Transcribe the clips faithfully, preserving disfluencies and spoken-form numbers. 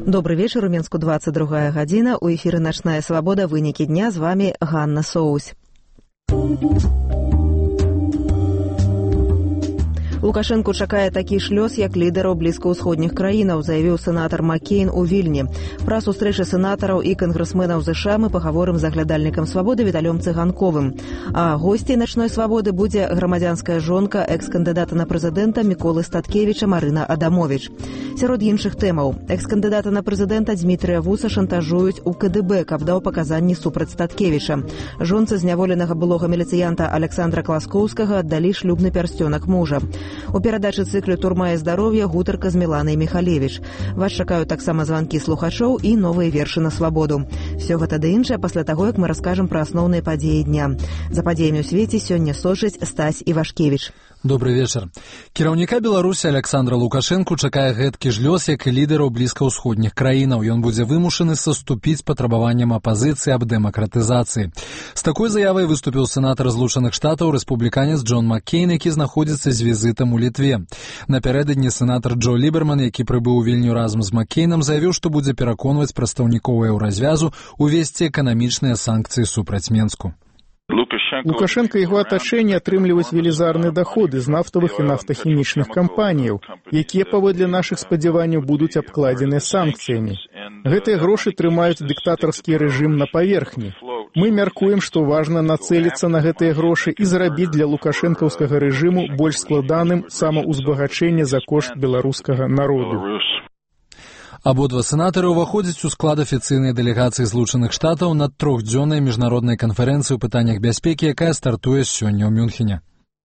Добрый вечер, у Минску двадцать другая гадзіна. У эфіры «Начная свобода». Вынікі дня. З вами Ганна Соусь. Лукашенко чакае такі ж лёс, як лідараў блізкаўсходніх краінаў, заявіў сенатар Маккейн у Вільні. Пра сустрэчы сенатараў і кангрэсменаў ЗША мы пагаворым з аглядальнікам свабоды Віталём Цыганковым. А госцей «Начной свабоды» будзе грамадзянская жонка экс-кандыдата на прэзідэнта Міколы Статкевіча Марына Адамовіч. Сярод іншых тэмаў. Экс-кандыдата на прэзідэнта Дзмітрыя Вуса шантажуюць у КДБ, каб даў паказанні супраць Статкевіча. Жонцы зняволенага былога міліцыянта Александра Класкоўскага аддалі шлюбны пярсцёнак мужа. У перадачы цыклю «Турма і здароўе» гутарка з Міланай Міхалевіч. Вас чакаюць таксама званкі слухачоў і новыя вершы на свабоду. Всё гэта ды іншае пасля таго, як мы раскажам пра асноўныя падзеі дня. За падзеямі ў свеце сёння сочыць Стась Івашкевіч. Добрый вечер. Кіраўніка Беларусі Александра Лукашенко чакае гэткі ж лёс, як і лідараў блізкаўсходніх краінаў. Ён будзе вымушаны саступіць патрабаванням апазіцыі аб дэмакратызацыі. З такой заявай выступіў сенатар Злучаных Штатаў рэспубліканец Джон Маккейн, які знаходзіцца з візітам у Літве. Напярэдадні сенатар Джо Ліберман, які прыбыў у Вільню разам з Маккейнам, заявіў, што будзе пераконваць прадстаўнікоў еўразвязу увесці эканамічныя санкцыі супраць Менску. Лукашенко і яго атачэнне атрымліваюць велізарныя даходы з нафтавых і нафтахімічных кампаніяў, якія, паводле нашых спадзяванняў, будуць абкладзеныя санкцыямі. Гэтыя грошы трымаюць дыктатарскі рэжым на паверхні. Мы мяркуем, што важна нацэліцца на гэтыя грошы і зрабіць для лукашэнкаўскага рэжыму больш складаным самаўзбагачэнне за кошт беларускага народу. Абодва сенатары ўваходзяць у склад афіцыйнай дэлегацыі Злучаных Штатаў на трохдзённай міжнароднай канферэнцыі ў пытаннях бяспекі, якая стартуе сёння ў Мюнхене.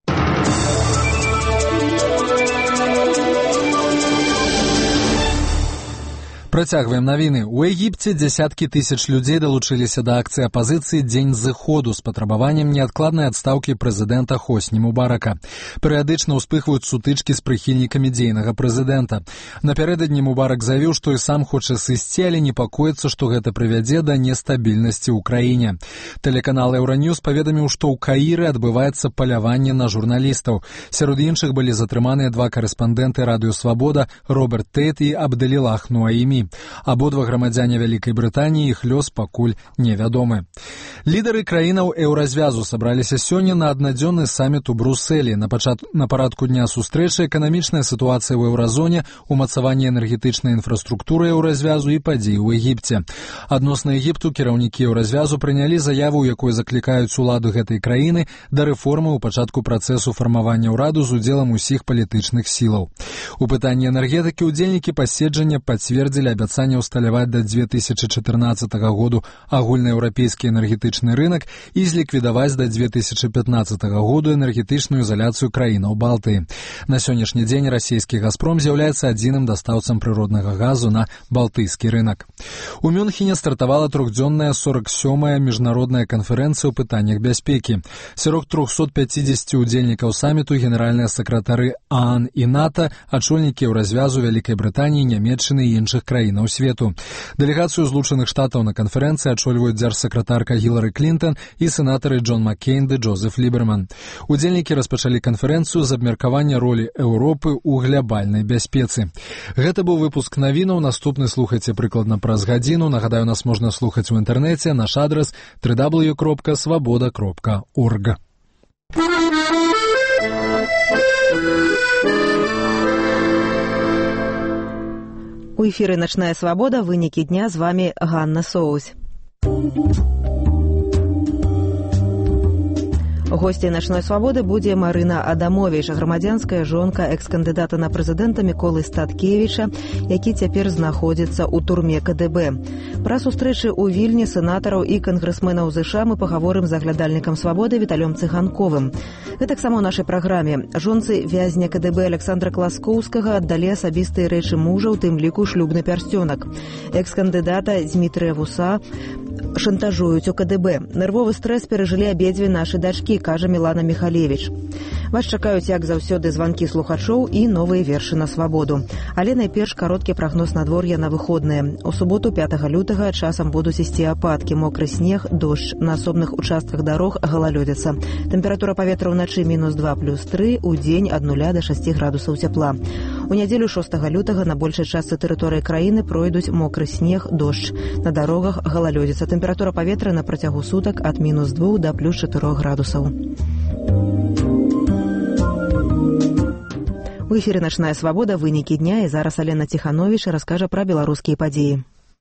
Працягваем навіны. У Егіпце дзясяткі тысяч людзей далучыліся да акцыі апазіцыі «Дзень зыходу» з патрабаваннем неадкладнай адстаўкі прэзідэнта Хосні Мубарака. Перыядычна ўспыхваюць сутычкі з прыхільнікамі дзейнага прэзідэнта. Напярэдадні Мубарак заявіў, што і сам хоча сысці, але непакоіцца, што гэта прывядзе да нестабільнасці ў краіне. Тэлеканал «Еўраньюз» паведаміў, што ў Каіры адбываецца паляванне на журналістаў. Сярод іншых былі затрыманыя два карэспандэнты «Радыё Свабода» Роберт Тейт і Абдэлілах Нуаімі. Абодва грамадзяне Вялікай Брытаніі, іх лёс пакуль невядомы. Лідары краінаў еўразвязу сабраліся сёння на аднадзённы саміт у Брусэлі. На, пачат... на парадку дня сустрэчы эканамічная сітуацыя ў еўразоне, умацаванне энергетычнай інфраструктуры еўразвязу і падзеі ў Егіпце. Адносна Егіпту кіраўнікі еўразвязу прынялі заяву, у якой заклікаюць уладу гэтай краіны да рэформы ў пачатку працэсу фармавання ўраду з удзелам усіх палітычных сілаў. У пытанні энергетыкі ўдзельнікі паседжання пацвердзілі абяцанне ўсталяваць да дзве тысячы чатырнаццатага году агульнаеўрапейскі энергетычны рынак і зліквідаваць да дзве тысячы пятнаццатага году энергетычную ізаляцыю краінаў Балтыі. На сённяшні дзень расійскі «Газпром» з'яўляецца адзіным дастаўцам прыроднага газу на балтыйскі рынак. У Мюнхене стартавала трохдзённая сорок сёмая міжнародная канферэнцыя ў пытаннях бяспекі. Сярод трохсот пяцідзесяці ўдзельнікаў саміту генеральныя сакратары ААН і НАТО, ачольнікі еўразвязу Вялікай Брытаніі, Нямецчыны і іншых краінаў свету. Дэлегацыю Злучаных Штатаў на канферэнцыі ачольваюць дзяржсакратарка Гілары Клінтон і сенатары Джон Маккейн ды Джозеф Ліберман. Удзельнікі распачалі канферэнцыю з абмеркавання ролі Еўропы ў глябальнай бяспецы. Гэта быў выпуск навінаў. Наступны слухайце прыкладна праз гадзіну. Нагадаю, нас можна слухаць у інтэрнэце. Наш адрас дабл ю дабл ю дабл ю кропка свабода кропка орг. У эфіры «Начная свабода», вынікі дня, з вами Ганна Соусь. Госцей «Начной свабоды» будзе Марына Адамовіч, грамадзянская жонка экс-кандыдата на прэзідэнта Міколы Статкевіча, які цяпер знаходзіцца ў турме КДБ. Пра сустрэчы ў Вільні сенатараў і кангрэсменаў ЗША мы пагаворым з аглядальнікам свабоды Віталём Цыганковым. Гэтаксама ў нашай праграме. Жонцы вязня КДБ Александра Класкоўскага аддалі асабістыя рэчы мужа, у тым ліку шлюбны пярсцёнак. Экс-кандыдата Дзмітрыя Вуса шантажуюць у КДБ. Нервовы стрэс перажылі абедзве нашы дачкі, кажа Мілана Міхалевіч. Вас чакаюць, як заўсёды, званкі слухачоў і новыя вершы на свабоду. Але найперш кароткі прагноз надвор'я на выходныя. У суботу пятага лютага часам будуць ісці ападкі, мокры снег, дождж. На асобных участках дарог галалёдзіца. Тэмпература паветра ўначы мінус два плюс тры, у дзень ад нуля да шасці градусаў цяпла. У нядзелю шостага лютага на большай частцы тэрыторыі краіны пройдуць мокры снег, дождж. На дарогах галалёдзіца. Тэмпература паветра на працягу сутак ад мінус двух да плюс чатырох градусаў. У эфіры «Начная свабода», вынікі дня, і зараз Алена Ціхановіч раскажа пра беларускія падзеі.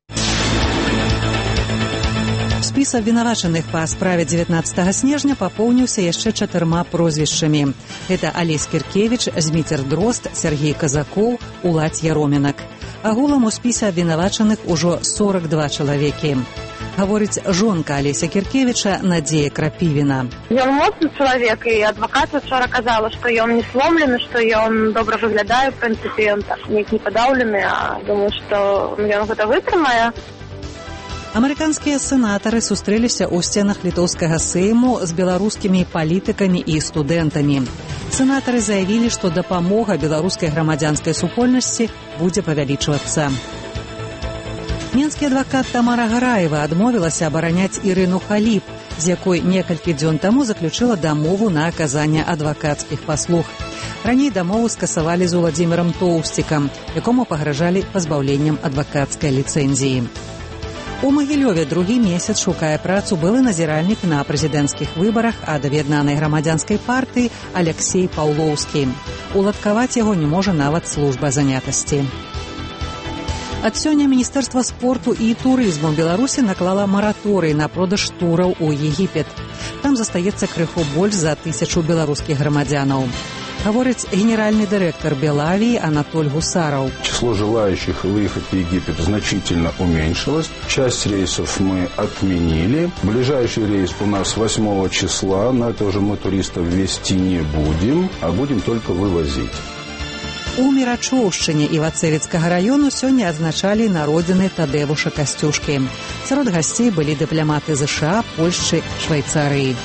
Спіс абвінавачаных па справе дзевятнаццатага снежня папоўніўся яшчэ чатырма прозвішчамі. Гэта Алесь Кіркевіч, Зміцер Дрозд, Сергей Казакоў, Уладзь Яромінак. Агулам у спісе абвінавачаных ужо сорок два чалавекі. Гаворыць жонка Алеся Кіркевіча Надзея Крапівіна. Ён моцны чалавек, і адвакат учора казала, што ён не сломлены, што ён добра выглядае, в прынцыпе, ён так неяк не падаўлены, а думаю, што ён гэта вытрымае. Амерыканскія сенатары сустрэліся ў сценах літоўскага сейму з беларускімі палітыкамі і студэнтамі. Сенатары заявілі, што дапамога беларускай грамадзянскай супольнасці будзе павялічвацца. Менскі адвакат Тамара Гараева адмовілася абараняць Ірыну Халіп, з якой некалькі дзён таму заключыла дамову на аказанне адвакацкіх паслуг. Раней дамову скасавалі з Уладзімірам Тоўсцікам, якому пагражалі пазбаўленнем адвакацкай ліцэнзіі. У Магілёве другі месяц шукае працу былы назіральнік на прэзідэнцкіх выбарах ад аб'яднанай грамадзянскай партыі Аляксей Паўлоўскі. Уладкаваць яго не можа нават служба занятасці. Ад сёння Міністэрства спорту і турызму Беларусі наклала мараторый на продаж тураў у Егіпет. Там застаецца крыху больш за тысячу беларускіх грамадзянаў. Говорит генеральный директор Белавии Анатоль Гусаров. Число желающих выехать в Египет значительно уменьшилось. Часть рейсов мы отменили. Ближайший рейс у нас восьмого числа, но это уже мы туристов везти не будем, а будем только вывозить. У Мірачоўшчыне Івацевіцкага району сёння адзначалі народзіны Тадэвуша Касцюшкі. Сярод гасцей былі дыпламаты ЗША, Польшчы, Швейцарыі.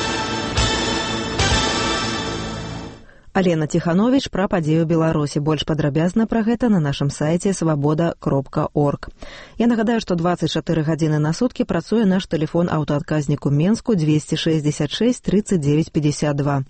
Алена Ціхановіч пра падзею Беларусі. Больш падрабязна пра гэта на нашым сайце свабода кропка орг. Я нагадаю, што дваццаць чатыры гадзіны на суткі працуе наш тэлефон аўтаадказнік у Менску двести шестьдесят шесть тридцать девять пятьдесят два.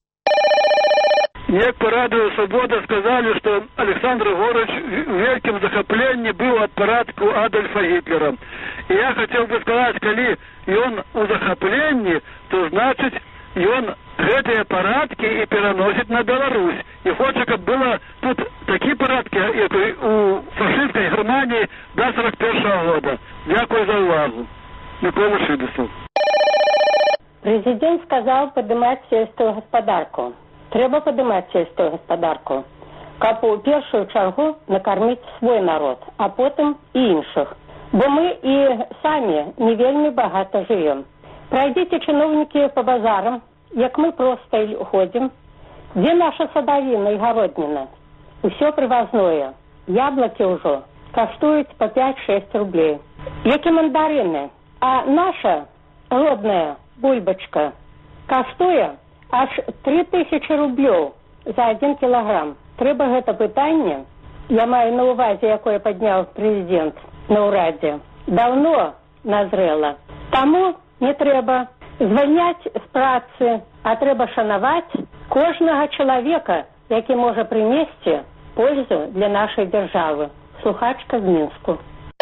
Мне по радио «Свобода» сказали, что Александр Егорович в великом захоплении был от парадку Адольфа Гитлера. И я хотел бы сказать, коли он у захоплении, то значит, и он гэтые парадки и переносит на Беларусь. И хочет, чтобы было тут такие парадки, как у фашистской Германии до сорок первого года. Дякую за увагу. Микола Шибисов. Президент сказал поднимать сельскую господарку. Трэба падымаць сельскую гаспадарку, каб у першую чаргу накарміць свой народ, а потым і іншых. Бо мы і самі не вельмі багата жывем. Прайдзіце, чыноўнікі, па базарам, як мы проста ходзім. Дзе наша садавіна і гародніна? Усё прывазное. Яблыкі ўжо каштуюць па пять-шесть рублей. Як і мандарыны. А наша родная бульбачка каштуе аж три тысячи рублёў за один килограмм. Трэба гэта пытанне, я маю на увазе, якое падняў прэзідэнт на ўрадзе, даўно назрела. Таму не трэба звальняць з працы, а трэба шанаваць кожнага чалавека, які можа прынесці пользу для нашай дзяржавы. Слухачка з Мінску.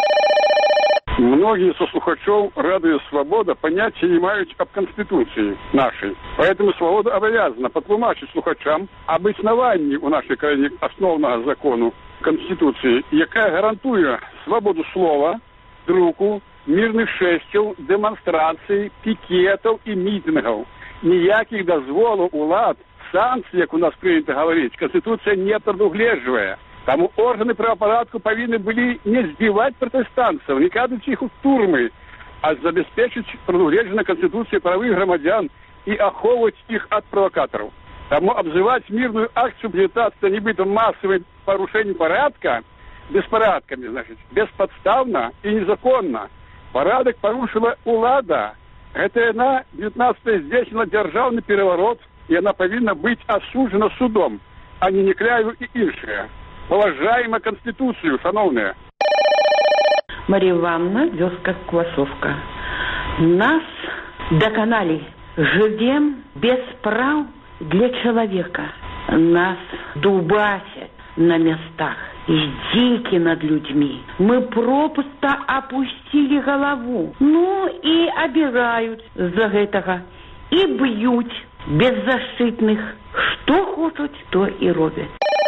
Многие со слухачов радио «Свобода» понятия не имеют об Конституции нашей. Поэтому «Свобода» обязана потлумачить слухачам об основании у нашей краине основного закону Конституции, яка гарантує свободу слова, друку, мирных шестів, демонстрацій, пікетів і мітингів. Ніяких дозволів улад, санкцій, як у нас прийнято говорити, Конституція не предугледжує. Тому органы правопорядку повинны были не сбивать протестантов, не кидать их в турмы, а забеспечить предугледженной Конституцией правых громадян и оховывать их от провокаторов. Тому обзывать мирную акцию плетаться небытым массовым порушением порядка беспорядками, значит, бесподставно и незаконно. Порядок порушила улада. Это она девятнадцатое здійснила державный переворот, и она повинна быть осуждена судом, а не Некляеву и іншие. Поважаємо Конституцію, шановне. Марія Івановна, вёска Квасовка. Нас доконали. Живем без прав для человека. Нас дубасят. на местах, издейки над людьми. Мы просто опустили голову. Ну и обирают за этого. И бьют беззащитных. Что хочут, то и робят.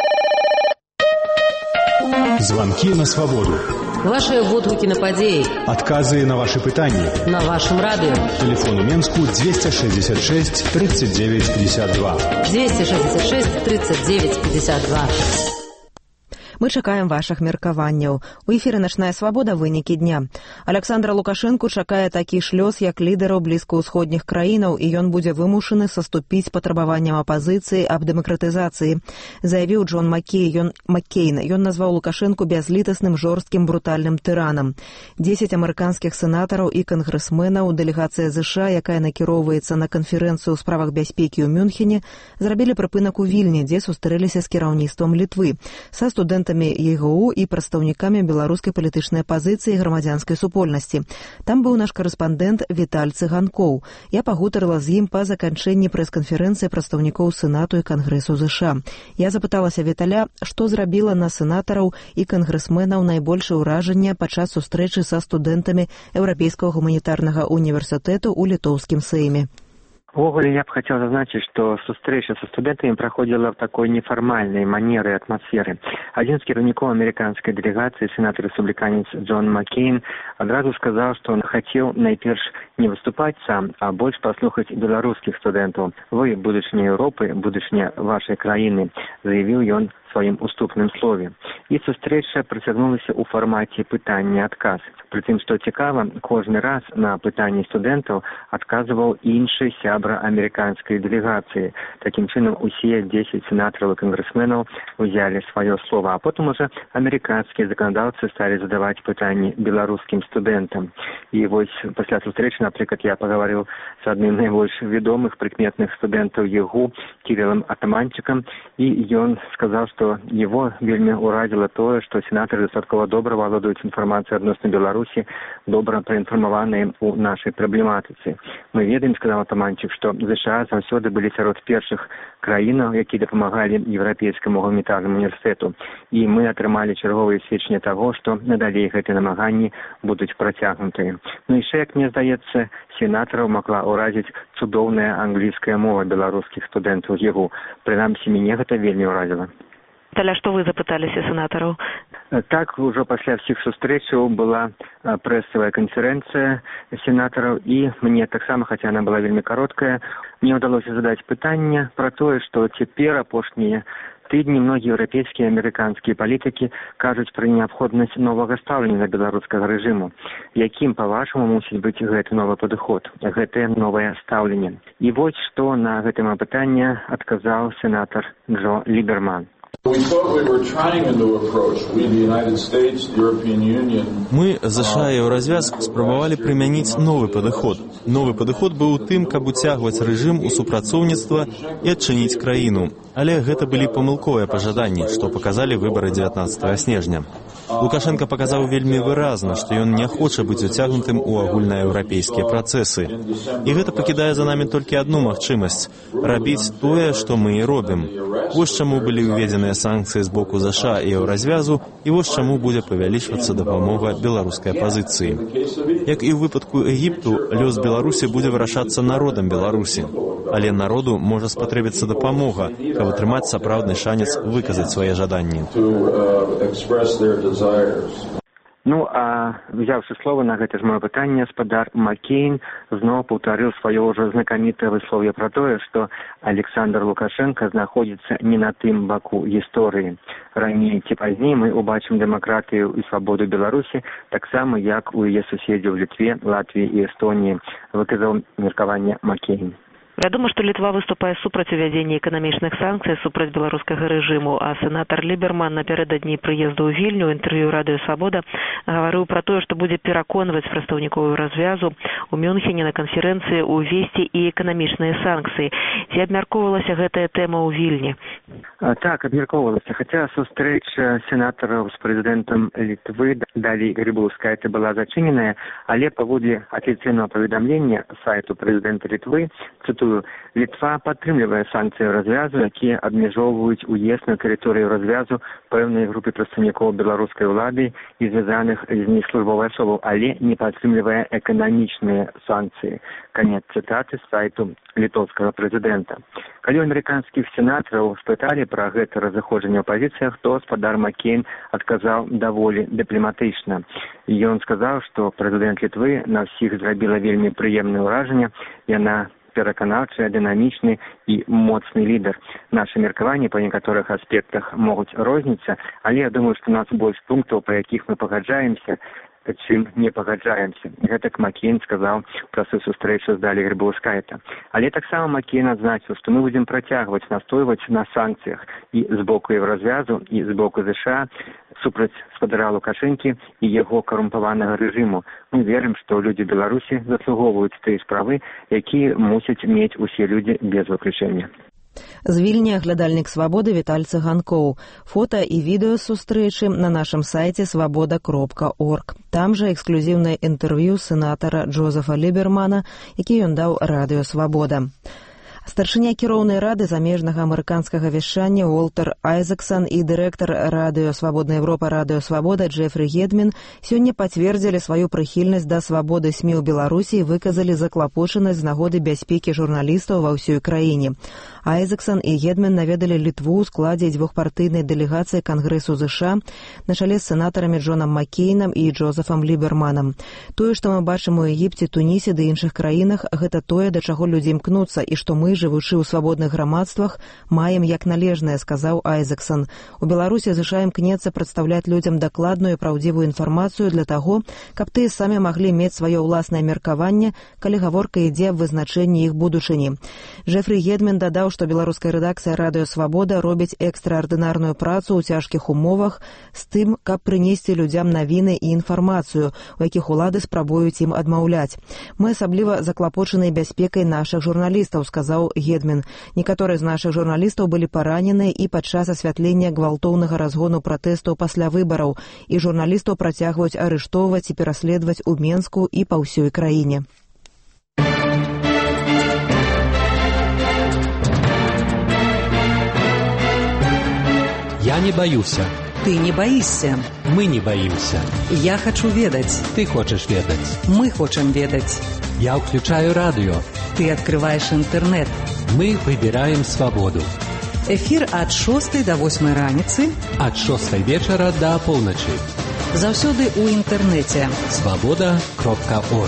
Звонки на свободу. Ваши водгуки на подеи. Отказы на ваши пытания. На вашем радио. Телефон у Менску двести шестьдесят шесть тридцать девять пятьдесят два. двести шестьдесят шесть тридцать девять пятьдесят два. Мы чакаем вашых меркаванняў. У эфіры «Начная свабода» вынікі дня. Александра Лукашэнку чакае такі ж лёс, як лідараў блізкаўсходніх краінаў, і ён будзе вымушаны саступіць патрабаванням апазіцыі аб дэмакратызацыі, заявіў Джон Маккей, ён, Маккейн. Ён назваў Лукашэнку бязлітасным, жорсткім, брутальным тыранам. Дзесяць амерыканскіх сенатараў і кангрэсменаў, дэлегацыя ЗША, якая накіроўваецца на канферэнцыю ў справах бяспекі ў Мюнхене, зрабілі прыпынак у Вільні, дзе сустрэліся з кіраўніцтвам Літвы, са студэнтамі ЕГУ і прадстаўнікамі беларускай палітычнай апазіцыі і грамадзянскай супольнасці. Там быў наш карэспандэнт Віталь Цыганкоў. Я пагутарыла з ім па заканчэнні прэс-канферэнцыі прадстаўнікоў Сенату і Кангрэсу ЗША. Я запыталася Віталя, што зрабіла на сенатараў і кангрэсменаў найбольшае ўражанне падчас сустрэчы са студэнтамі Еўрапейскага гуманітарнага універсітэту ў літоўскім сейме. Увогуле, я б хотел зазначить, что встреча со студентами проходила в такой неформальной манере и атмосфере. Один из кіраўнікоў американской делегации, сенатор-республиканец Джон Маккейн, одразу сказал, что он хотел найперш не выступать сам, а больше послухать белорусских студентов. «Вы – будущее Европы, будущее вашей краины», заявил он в своем уступным слове. И сустрэча працягнулася ў фармаце пытання-адказ. Прытым, што цікава, кожны раз на пытанні студэнтаў адказваў іншы сябра амерыканскай дэлегацыі. Такім чынам, усе дзесяць сенатараў і кангрэсменаў узялі сваё слова, а потым уже амерыканскія заканадаўцы сталі задаваць пытанні беларускім студэнтам. І вось пасля сустрэчы, напрыклад, я пагаварыў з адным з найбольш вядомых прыкметных студэнтаў ЕГУ Кірылам Атаманчыкам, і ён сказаў, што его вельмі уразило то, что сенаторы достаточно добро владеют информацией относно Беларуси, добро проинформованные у нашей проблематицы. Мы ведаем, сказал Атаманчик, что США заўсёды были сярод першых краінаў, якія дапамагалі Еўрапейскаму гуманітарнаму універсітэту. І мы атрымалі чарговае сведчанне таго, што надалей гэтыя намаганні будуць працягнутыя. Ну яшчэ, як мне здаецца, сенатараў могла ўразіць цудоўная англійская мова беларускіх студэнтаў ЕГУ. Прынамсі, мяне гэта вельмі ўразіла. Таля, што вы запыталіся сенатараў? Так, ужо пасля всіх сустрэчаў была прэсавая канферэнцыя сенатараў, і мне таксама, хаця яна была вельмі кароткая, мне ўдалося задаць пытанне пра тое, што цяпер апошнія тыдні многія еўрапейскія і амерыканскія палітыкі кажуць пра неабходнасць новага стаўлення да беларускага рэжыму. Якім, па-вашаму, мусіць быць гэты новы падыход, гэтае новае стаўленне? І вось што на гэтае пытанне адказаў сенатар Джо Ліберман. Мы, ЗША і Еўразвяз, спрабавалі прымяніць новы падыход. Новы падыход быў у тым, каб уцягваць рэжым у супрацоўніцтва і адчыніць краіну. Але гэта былі памылковыя пажаданні, што паказалі выбары дзевятнаццатага снежня. Лукашенко паказаў вельмі выразна, што ён не хоча быць уцягнутым у агульнаеўрапейскія працэсы. І гэта пакідае за намі толькі адну магчымасць – рабіць тое, што мы і робім. Вось чаму былі ўведзеныя санкцыі з боку ЗША і Еўразвязу, і вось чаму будзе павялічвацца дапамога беларускай апазіцыі. Як і ў выпадку Егіпту, лёс Беларусі будзе вырашацца народам Беларусі. Але народу можа спатрэбіцца дапамога, каб атрымаць сапраўдны шанец выказаць свае жаданні. Ну, а взявши слово на гэта ж моё пытанне, спадар Маккейн зноў паўтарыў сваё ўжо знакамітае выслов'е пра тое, што Александр Лукашенко знаходзіцца не на тым баку гісторыі. Раней ці пазней мы ўбачым дэмакратыю і свабоду Беларусі таксама, як у яе суседзяў Літве, Латвіі і Эстоніі, выказаў меркаванне Маккейн. Вядома, што Літва выступае супраць увядзення эканамічных санкцый супраць беларускага рэжыму, а сенатар Ліберман напярэдадні прыезду ў Вільню ў інтэрв'ю радыё «Свабода» гаварыў пра тое, што будзе пераконваць прадстаўнікоў развязу ў Мюнхене на канферэнцыі ўвесці і эканамічныя санкцыі. Ці абмяркоўвалася гэтая тэма ў Вільні? Так, абмяркоўвалася. Хаця сустрэча сенатараў з прэзідэнтам Літвы Далій Грыбаўскайце была зачыненая, але паводле афіцыйнага паведамлення сайту прэзідэнта Літвы, цытую, цытую, Літва падтрымлівае санкцыі развязу, якія абмяжоўваюць уезд на тэрыторыю развязу пэўнай групы прадстаўнікоў беларускай улады і звязаных з ней службовай асобаў, але не падтрымлівае эканамічныя санкцыі. Канец цытаты з сайту літоўскага прэзідэнта. Калі ў амерыканскіх сенатараў спыталі пра гэта разыходжанне ў пазіцыях, то гаспадар Маккейн адказаў даволі дыпламатычна. Ён сказаў, што прэзідэнт Літвы на ўсіх зрабіла вельмі прыемнае ўражанне. Яна пераканаўчы, дынамічны і моцны лідар. Нашы меркаванні па некаторых аспектах могуць розніцца, але я думаю, што у нас больш пунктаў, па якіх мы пагаджаемся, чым не пагаджаемся. Гэтак Маккейн сказаў пра сваю сустрэчу з Далей Грыбаўскайте. Але таксама Маккейн адзначыў, што мы будзем працягваць настойваць на санкцыях і з боку Еўразвязу, і з боку ЗША супраць гаспадара Лукашэнкі і яго карумпаванага рэжыму. Мы верым, што людзі Беларусі заслугоўваюць тыя справы, якія мусяць мець усе людзі без выключэння. З Вільні глядальнік «Свабоды» Віталь Цыганкоў. Фота і відэо сустрэчы на нашым сайце свабода кропка орг. Там жа эксклюзіўнае інтэрв'ю сенатара Джозефа Лібермана, які ён даў радыё «Свабода». Старшыня кіроўнай рады замежнага амерыканскага вяшчання Уолтер Айзексон і дырэктар радыё «Свабодная Европа» радыё «Свабода» Джефрі Гедмін сёння пацвердзілі сваю прыхільнасць да свабоды СМІ ў Беларусі і выказалі заклапочанасць з нагоды бяспекі журналістаў ва ўсёй краіне. Айзексон і Гедмін наведалі Літву ў складзе дзвюхпартыйнай дэлегацыі Кангрэсу ЗША на чале з сенатарамі Джонам Маккейнам і Джозефам Ліберманам. Тое, што мы бачым у Егіпце, Тунісе ды іншых краінах, гэта тое, да чаго людзі імкнуцца, і што мы, жывучы ў свабодных грамадствах, маем як належнае, сказаў Айзексон. У Беларусі ЗША імкнецца прадстаўляць людзям дакладную і праўдзівую інфармацыю для таго, каб тыя самі маглі мець сваё ўласнае меркаванне, калі гаворка ідзе аб вызначэнні іх будучыні. Джефрі Гедмін дадаў, што беларуская рэдакцыя радыё «Свабода» робіць экстраардынарную працу ў цяжкіх умовах з тым, каб прынесці людзям навіны і інфармацыю, у якіх улады спрабуюць ім адмаўляць. Мы асабліва заклапочаныя бяспекай нашых журналістаў, сказаў Гедмін. Некаторыя з нашых журналістаў былі параненыя і падчас асвятлення гвалтоўнага разгону пратэстаў пасля выбараў, і журналістаў працягваюць арыштоўваць і пераследаваць у Менску і па ўсёй краіне. Я не баюся. Ты не боишься. Мы не боимся. Я хочу ведать. Ты хочешь ведать. Мы хотим ведать. Я включаю радио. Ты открываешь интернет. Мы выбираем свободу. Эфир от шостой до восьмой раніцы. От шостой вечера до полночи. Заўсёды у интернете. свобода кропка орг.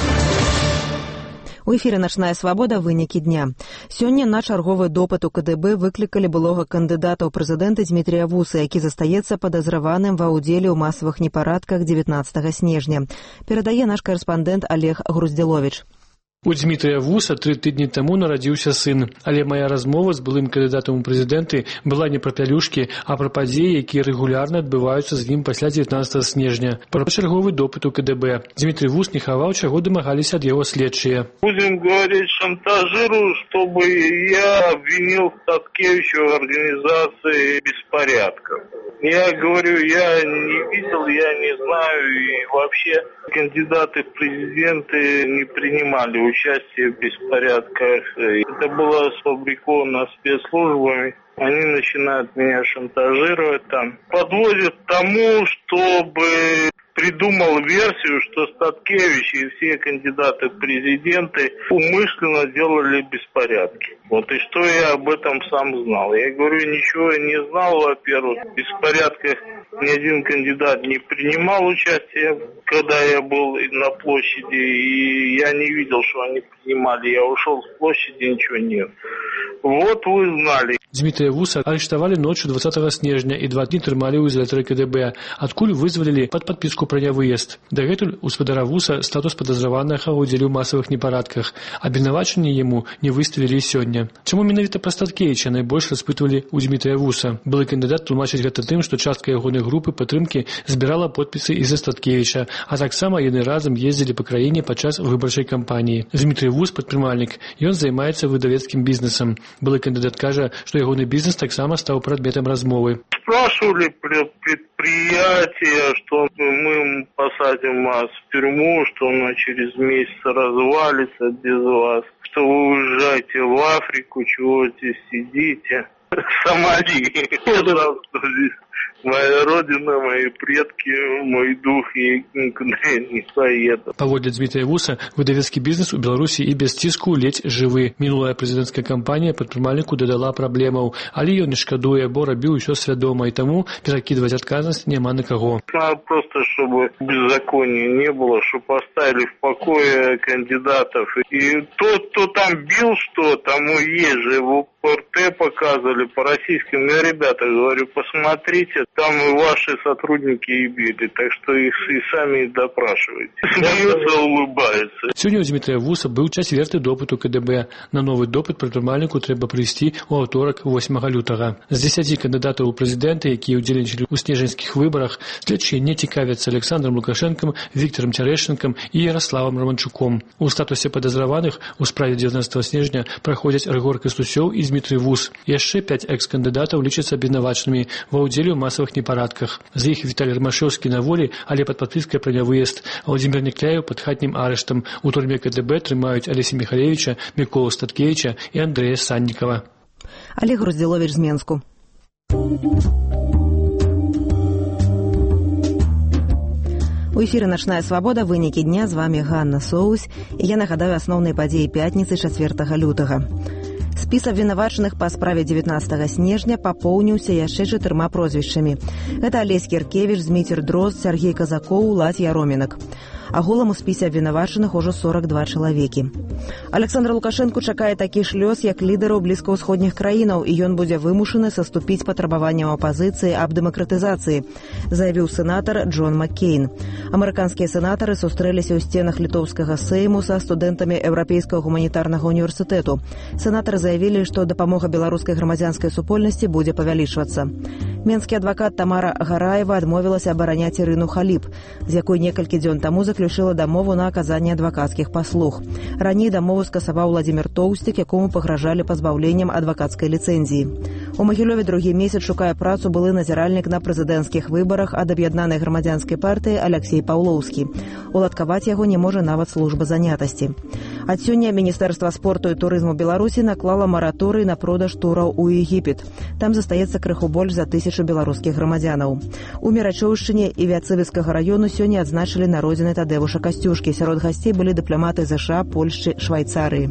У эфіры «Начная свабода» вынікі дня. Сёння на чарговы допыт у КДБ выклікалі былога кандыдата ў прэзідэнты Дмітрія Вуса, які застаецца падазраваным ва ўдзеле ў масавых непарадках дзевятнаццатага снежня. Перадае наш карэспандэнт Олег Груздзіловіч. У Дмітрія Вуса тры тыдні таму нарадзіўся сын, але мая размова з былым кандыдатам у прэзідэнты была не пра пялюшкі, а пра падзеі, якія рэгулярна адбываюцца з ім пасля дзевятнаццатага снежня. Пра чарговы допыт у КДБ. Дмітрий Вус не хаваў, чаго дамагаліся ад яго следчыя. Будем говорить, шантажирую, чтобы я обвинил Статкевича в организации беспорядков. Я говорю, я не видел, я не знаю, и вообще кандидаты в президенты не принимали участие в беспорядках. Это было сфабриковано спецслужбами. Они начинают меня шантажировать там. Подводят к тому, чтобы придумал версию, что Статкевич и все кандидаты в президенты умышленно делали беспорядки. Вот и что я об этом сам знал. Я говорю, ничего я не знал, во-первых. В беспорядках ни один кандидат не принимал участие, когда я был на площади, и я не видел, что они принимали. Я ушел с площади, ничего нет. Вот вы знали. Дмитрия Вуса арыштавалі ночью двадцатага снежня і два дні трымалі ў ізалятары КДБ, адкуль вызвалілі пад падпіску пра нявыезд. Дагэтуль у гаспадара Вуса статус падазраванага ў удзеле ў масавых непарадках. Абвінавачанні яму не выставілі сёння. Чаму менавіта пра Статкевіча найбольш распытвалі ў Дмітрия Вуса? Былы кандыдат тлумачыць гэта тым, што частка ягоных групы падтрымкі збірала подпісы і за Статкевіча, а таксама яны разам ездзілі па краіне падчас выбарчай кампаніі. Дмітрый Вус, прадпрымальнік, ён займаецца выдавецкім бізнесам. Былы кандыдат кажа, што ягоны бізнес таксама стаў прадметам размовы. Спрашивали предприятия, что мы посадим вас в тюрьму, что она через месяц развалится без вас, что вы уезжаете в Африку, чего здесь сидите. Сомали. Пожалуйста, здесь моя родина, мои предки, мой дух, и никуда не поеду. Паводле Дмітрыя Вуса, выдавецкі бізнес у Беларусі і без ціску ледзь жывы. Мінулая прэзідэнцкая кампанія прадпрымальніку дадала праблемаў, але ён не шкадуе, бо рабіў усё свядома, і таму перакідваць адказнасць няма на каго. Надо просто, чтобы беззакония не было, чтобы оставили в покое кандидатов. И тот, кто там бил, что тому есть же, в ОРТ показывали по российским. Я, ребята, говорю, посмотрите, там и ваши сотрудники и били, так что их и сами допрашивайте. Смеются, улыбаются. Сёння у Дмітрыя Вуса быў чацверты допыт у КДБ. На новы допыт прадпрымальніку трэба прыйсці ў аўторак восьмага лютага. З дзесяці кандыдатаў у прэзідэнты, якія ўдзельнічалі ў снежаньскіх выбарах, следчыя не цікавяцца Александром Лукашэнкам, Віктором Цярэшчынкам і Ярославам Романчуком. У статусе падазраваных у справе дзевятнаццатага снежня праходзяць Рыгор Кастусёў і Дмітрый Вус. Яшчэ пяць экс-кандыдатаў лічацца абвінавачанымі ва ўдзеле ў масавых непарадках. З іх Віталій Рамашэўскі на волі, але пад падпіскай пра нявыезд. Владзімір Некляеў пад хатнім арыштам. У турме КДБ трымаюць Алеся Міхалевіча, Міколу Статкевіча і Андрэя Саннікава. Олег Груздзіловіч з Менску. У эфіры «Начная свабода», вынікі дня, з вами Ганна Соусь, і я нагадаю асноўныя падзеі пятніцы чацвёртага лютага. Спіс абвінавачаных па справе дзевятнаццатага снежня папоўніўся яшчэ чатырма прозвішчамі. Гэта Алесь Кіркевіч, Зміцер Дрозд, Сяргей Казакоў, Ладзь Яромінак. Агулам у спісе абвінавачаных ужо сорок два чалавекі. Александра Лукашэнку чакае такі ж лёс, як лідараў блізкаўсходніх краінаў, і ён будзе вымушаны саступіць патрабаванням апазіцыі аб дэмакратызацыі, заявіў сенатар Джон Маккейн. Амерыканскія сенатары сустрэліся ў сценах літоўскага сейму са студэнтамі Еўрапейскага гуманітарнага універсітэту. Сенатары заявілі, што дапамога беларускай грамадзянскай супольнасці будзе павялічвацца. Менскі адвакат Тамара Гараева адмовілася абараняць Ірыну Халіп, з якой некалькі дзён таму заключила дамову на аказанне адвакацкіх паслуг. Раней дамову скасаваў Владзімір Тоўстік, якому пагражалі пазбаўленнем адвакацкай ліцэнзіі. У Магілёве другі месяц шукае працу былы назіральнік на прэзідэнцкіх выбарах ад аб'яднанай грамадзянскай партыі Аляксей Паўлоўскі. Уладкаваць яго не можа нават служба занятасці. Ад сёння Міністэрства спорту і турызму Беларусі наклала мараторый на продаж тураў у Егіпет. Там застаецца крыху больш за тысячу беларускіх грамадзянаў. У Мерачоўшчыне і Вяцывіцкага раёну сёння адзначылі народзіны Тадзеуша Касцюшкі. Сярод гасцей былі дыпламаты ЗША, Польшчы, Швайцарыі.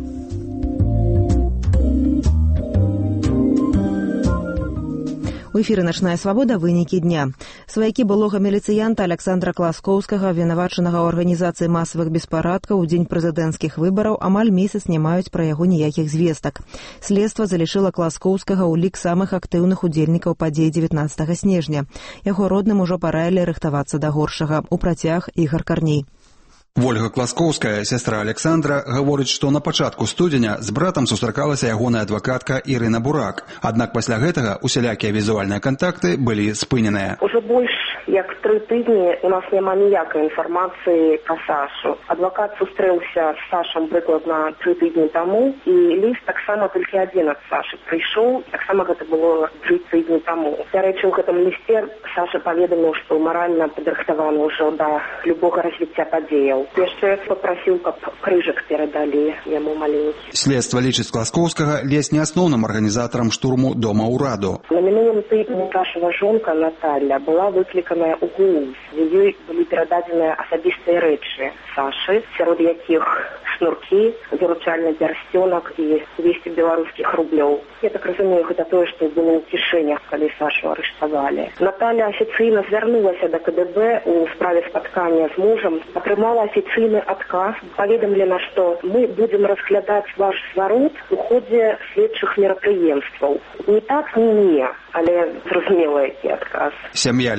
У эфіры «Начная свабода», вынікі дня. Сваякі былога міліцыянта Александра Класкоўскага, абвінавачанага ў арганізацыі масавых беспарадкаў у дзень прэзідэнцкіх выбараў, амаль месяц не маюць пра яго ніякіх звестак. Следства залічыла Класкоўскага ў лік самых актыўных удзельнікаў падзей дзевятнаццатага снежня. Яго родным ужо параілі рыхтавацца да горшага. У працяг Ігар Карней. Вольга Класкоўская, сястра Александра, гаворыць, што на пачатку студзеня з братам сустракалася ягоная адвакатка Ірына Бурак. Аднак пасля гэтага усялякія візуальныя кантакты былі спыненыя. Уже больш як тры тыдні у нас няма ніякай інфармацыі пра Сашу. Адвакат сустрэўся з Сашам прыкладна тры тыдні таму, і ліст таксама толькі адзін ад Сашы прыйшоў, таксама гэта было тры тыдні таму. Дарэчы, у гэтым лісце Саша паведаміў, што маральна падрыхтаваны ўжо да любога развіцця падзеяў. Яшчэ папрасіў, каб крыжак перадалі яму маленькі. Следства лічыць Класкоўскага ледзь не асноўным арганізатарам штурму дома ўраду. На мінулым тыдні нашага жонка Наталя была выкліканая ў ГУ. З ёй былі перададзеныя асабістыя рэчы Сашы, сярод якіх шнуркі, заручальны пярсцёнак і двесце беларускіх рублёў. Я так разумею, гэта тое, што было ў кішэнях, калі Сашу арыштавалі. Наталя афіцыйна звярнулася да КДБ у справе спаткання з мужам, атрымала афіцыйны адказ, паведамлена, што мы будзем разглядаць ваш зварот у ходзе следчых мерапрыемстваў. Не так, не не, але зразумела, які адказ. Сям'я Александра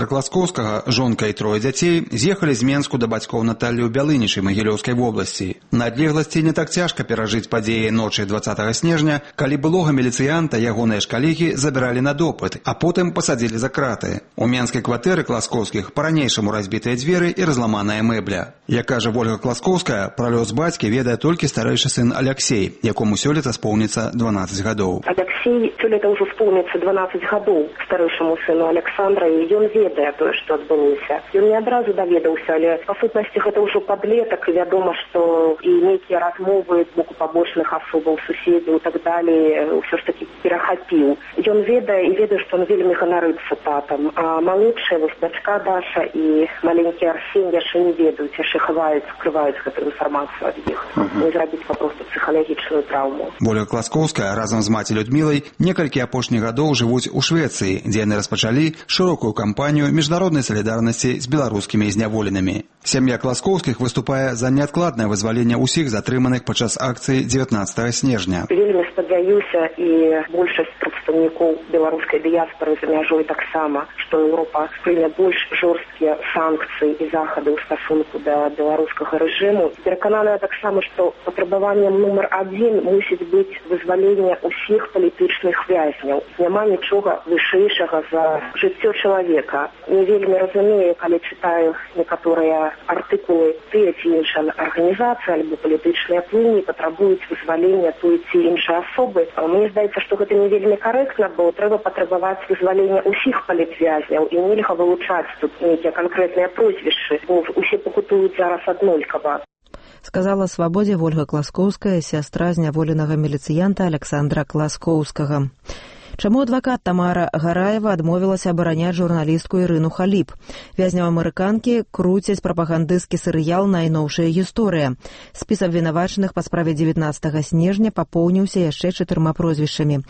Класкоўскага, жонка і трое дзяцей з'ехалі з Менску да бацькоў Наталлі ў Бялынічы Магілёўскай вобласці. На адлегласці не так цяжка перажыць падзеі ночы дваццатага снежня, калі былога міліцыянта ягоныя ж калегі забіралі на допыт, а потым пасадзілі за краты. У менскай кватэры Класкоўскіх па-ранейшаму разбітыя дзверы і разламаная мэбля. Як кажа Вольга Класкоўская, пра лёс бацькі ведае толькі старэйшы сын Аляксей, якому сёлета споўніцца дванаццаць гадоў. Аляксей сёлета ўжо споўніцца дванаццаць гадоў старэйшаму сыну Александра, і ён ведае тое, што адбылося. Ён не адразу даведаўся, але па сутнасці гэта ўжо падлетак, і вядома, што і нейкія размовы з боку пабочных асобаў, суседзяў і так далей ўсё ж такі перахапіў. Ён ведае і ведае, што ён вельмі ганарыцца татам. А малодшая, вось дачка Даша і маленькі Арсень яшчэ не ведаюць, яшчэ хаваюць, скрываюць гэту інфармацыю ад іх. Не зрабіць папросту псіхалагічную траўму. Вольга Класкоўская разам з маці Людмілай некалькі апошніх гадоў жывуць у Швецыі, дзе яны распачалі шырокую кампанію міжнароднай салідарнасці з беларускімі зняволенымі. Сям'я Класкоўскіх выступае за неадкладнае вызваленне ўсіх затрыманых падчас акцыі дзевятнаццатага снежня. Вельмі спадзяюся, і большасць прадстаўнікоў беларускай дыяспоры за мяжой таксама, што Еўропа прыме больш жорсткія санкцыі і захады ў стасунку да беларускага рэжыму. Перакананая таксама, што патрабаваннем нумар адзін мусіць быць вызваленне ўсіх палітычных вязняў. Няма нічога вышэйшага за жыццё чалавека. Не вельмі разумею, калі чытаю некаторыя артыкулы тыя ці іншыя арганізацыі альбо палітычныя плыні патрабуюць вызвалення той ці іншай асобы. Мне здаецца, што гэта не вельмі карэктна, бо трэба патрабаваць вызвалення ўсіх палітвязняў, і нельга вылучаць тут нейкія канкрэтныя прозвішчы, бо усе пакутуюць зараз аднолькава. Сказала «Свабодзе» Вольга Класкоўская, сястра зняволенага міліцыянта Александра Класкоўскага. Чаму адвакат Тамара Гараева адмовілася абараняць журналістку Ірыну Халіп? Вязняў амерыканкі круцяць прапагандысцкі серыял «Найноўшая гісторыя». Спіс абвінавачаных па справе дзевятнаццатага снежня папоўніўся яшчэ чатырма прозвішчамі.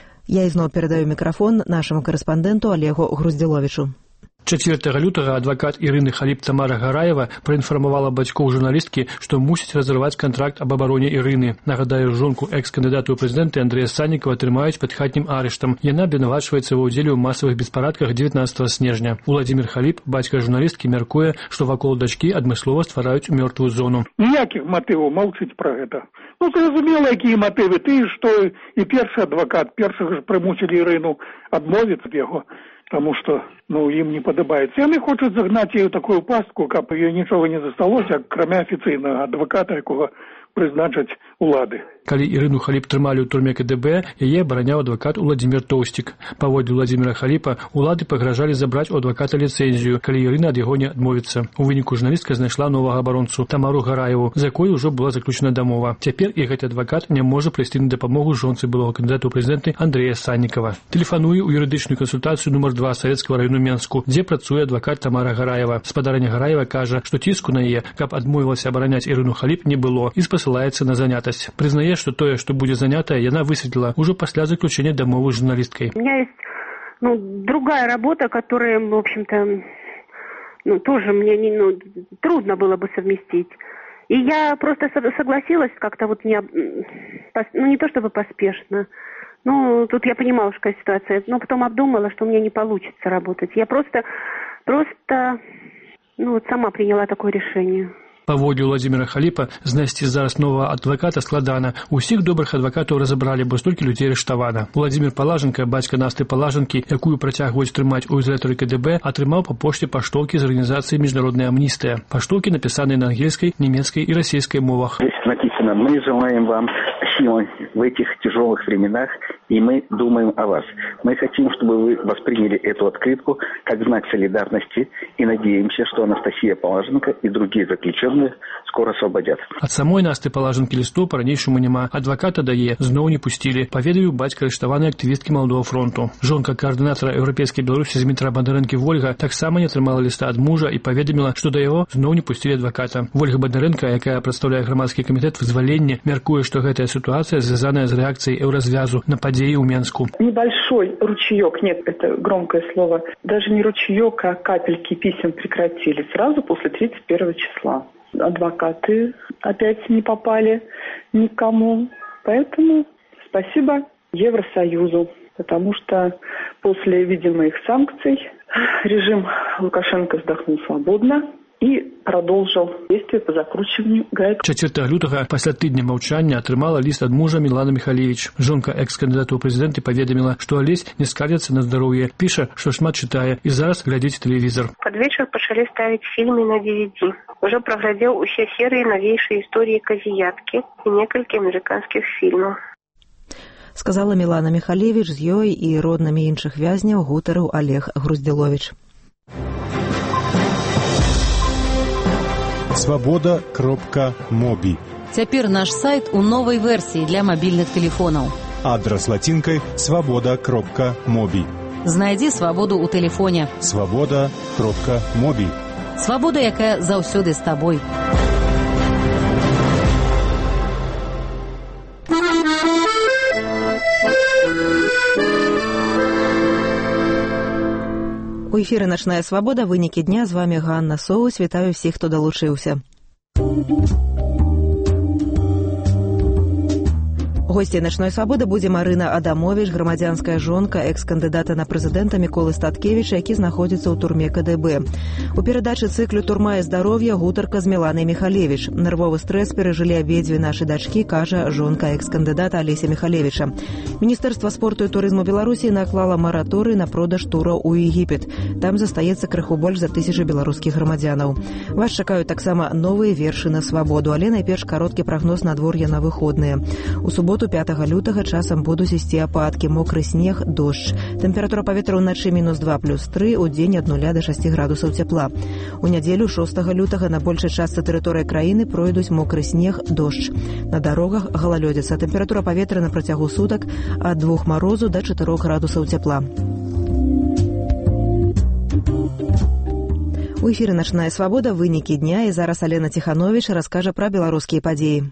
Я ізноў перадаю мікрафон нашаму карэспандэнту Олегу Груздзіловічу. чацвёртага лютага адвакат Ірыны Халіп Тамара Гараева праінфармавала бацькоў журналісткі, што мусіць разрываць кантракт аб абароне Ірыны. Нагадаю, жонку экс-кандыдата ў прэзідэнты Андрэя Саннікава трымаюць пад хатнім арыштам. Яна абвінавачваецца ва ўдзеле ў масавых беспарадках дзевятнаццатага снежня. Уладзімір Халіп, бацька журналісткі, мяркуе, што вакол дачкі адмыслова ствараюць мёртвую зону. Ніякіх матываў маўчыць пра гэта. Ну, зразумела, якія матывы. Ты, што і першы адвакат, першага ж прымусілі Ірыну адмовіцца ад яго. Потому что, ну, им не падабаецца. Яны хочуць загнаць яе ў такую пастку, каб ёй нічога не засталося, акрамя афіцыйнага адваката, якога прызначаць улады. Калі Ірыну Халіп трымалі ў турме КДБ, яе абараняў адвакат Уладзімір Тоўсцік. Паводле Уладзіміра Халіпа, улады пагражалі забраць у адваката ліцэнзію, калі Ірына ад яго не адмовіцца. У выніку журналістка знайшла новага абаронцу Тамару Гараеву, з якой ужо была заключана дамова. Цяпер і гэты адвакат не можа прыйсці на дапамогу жонцы былога кандыдата ў прэзідэнты Андрэя Саннікава. Тэлефаную ў юрыдычную кансультацыю нумар два Савецкага району Менску, дзе працуе адвакат Тамара Гараева. Спадарня Гараева кажа, што ціску на яе, каб адмовілася абараняць Ірыну Халіп, не было, і спасылаецца на занятасць. Прызнае, што тое, што будзе занятая, яна высветліла ўжо пасля заключення дамовы з журналісткай. У меня есть, ну, другая работа, которая, в общем-то, ну, тоже мне не, ну, трудно было бы совместить. И я просто согласилась как-то вот не, ну, не то чтобы поспешно. Ну, тут я понимала, какая ситуация, но потом обдумала, что у меня не получится работать. Я просто, просто, ну, вот сама приняла такое решение. Паводле Уладзіміра Халіпа знайсці зараз новага адваката складана. Усіх добрых адвакатаў разабралі, бо столькі людзей арыштавана. Уладзімір Палажанка, бацька Насты Палажанкі, якую працягваюць трымаць у ізалятары КДБ, атрымаў па пошце паштоўкі з арганізацыі «Міжнародная амністыя». Паштоўкі напісаныя на ангельскай, немецкай і расійскай мовах. Здесь написано: «Мы желаем вам силы в этих тяжелых временах, и мы думаем о вас. Мы хотим, чтобы вы восприняли эту открытку как знак солидарности и надеемся, что Анастасия Палаженко и другие заключенные скоро освободят». Ад самой Насты Палажанкі лісту па-ранейшаму няма. Адваката дае, зноў не пусцілі. Паведаміў бацька арыштаванай актывісткі Маладога фронту. Жонка каардынатара еўрапейскай Беларусі Змітра Бондарэнкі Вольга таксама не атрымала ліста ад мужа і паведаміла, што да яго зноў не пусцілі адваката. Вольга Бондарэнка, якая прадстаўляе грамадскі камітэт вызвалення, мяркуе, што гэтая ситуация звязаная с реакцией Еврозвязу на подеи у Менску. Небольшой ручеек, нет, это громкое слово, даже не ручеек, а капельки писем прекратили сразу после тридцать первого числа. Адвокаты опять не попали никому, поэтому спасибо Евросоюзу, потому что после, видимо, их санкций Режим Лукашенко вздохнул свободно и продолжил действие по закручиванию гаек. чацвёртага лютага пасля тыдня маўчання атрымала ліст ад мужа Мілана Михалевич. Жонка экс-кандыдата ў прэзідэнты паведаміла, што Алесь не скардзіцца на здароўе, піша, што шмат чытае і зараз глядзіць тэлевізор. Пад вечар пачалі ставіць фільмы на ди ви ди. Уже праглядзеў усе серыі навейшай гісторыі казіяткі і некалькі амерыканскіх фільмаў. Сказала Мілана Михалевич, з ёй і роднымі іншых вязняў гутарыў Олег Груздзіловіч. свобода кропка моби. Цяпер наш сайт у новай версіі для мабільных тэлефонаў. Адрас лацінкай свобода кропка моби. Знайдзі свабоду ў тэлефоне. свобода кропка моби. Свабода, якая заўсёды з табой. У эфіры «Начная свабода», вынікі дня, з вами Ганна Соус. Вітаю всіх, хто далучыўся. Госцей «Начной свабоды» будзе Марына Адамовіч, грамадзянская жонка экс-кандыдата на прэзідэнта Міколы Статкевіча, які знаходзіцца ў турме ка дэ бэ. У перадачы цыклю «Турма і здароўе» гутарка з Міланай Михалевич. Нервовы стрэс перажылі абедзве нашы дачкі, кажа жонка экс-кандыдата Алеся Михалевича. Міністэрства спорту і турызму Беларусі наклала мараторый на продаж тураў у Егіпет. Там застаецца крыху больш за тысячу беларускіх грамадзянаў. Вас чакаюць таксама новыя вершы на свабоду, але найперш кароткі прагноз надвор'я на выходныя. У суботу пятага лютага часам будуць ісці ападкі, мокры снег, дождж. Тэмпература паветра ўначы мінус два плюс тры, у дзень ад нуля да шасці градусаў цяпла. У нядзелю шостага лютага на большай частцы тэрыторыі краіны пройдуць мокры снег, дождж. На дарогах галалёдзіца. Тэмпература паветра на працягу сутак ад двух марозу да чатырох градусаў цяпла. У эфіры «Начная свабода», вынікі дня, і зараз Алена Ціхановіч раскажа пра беларускія падзеі.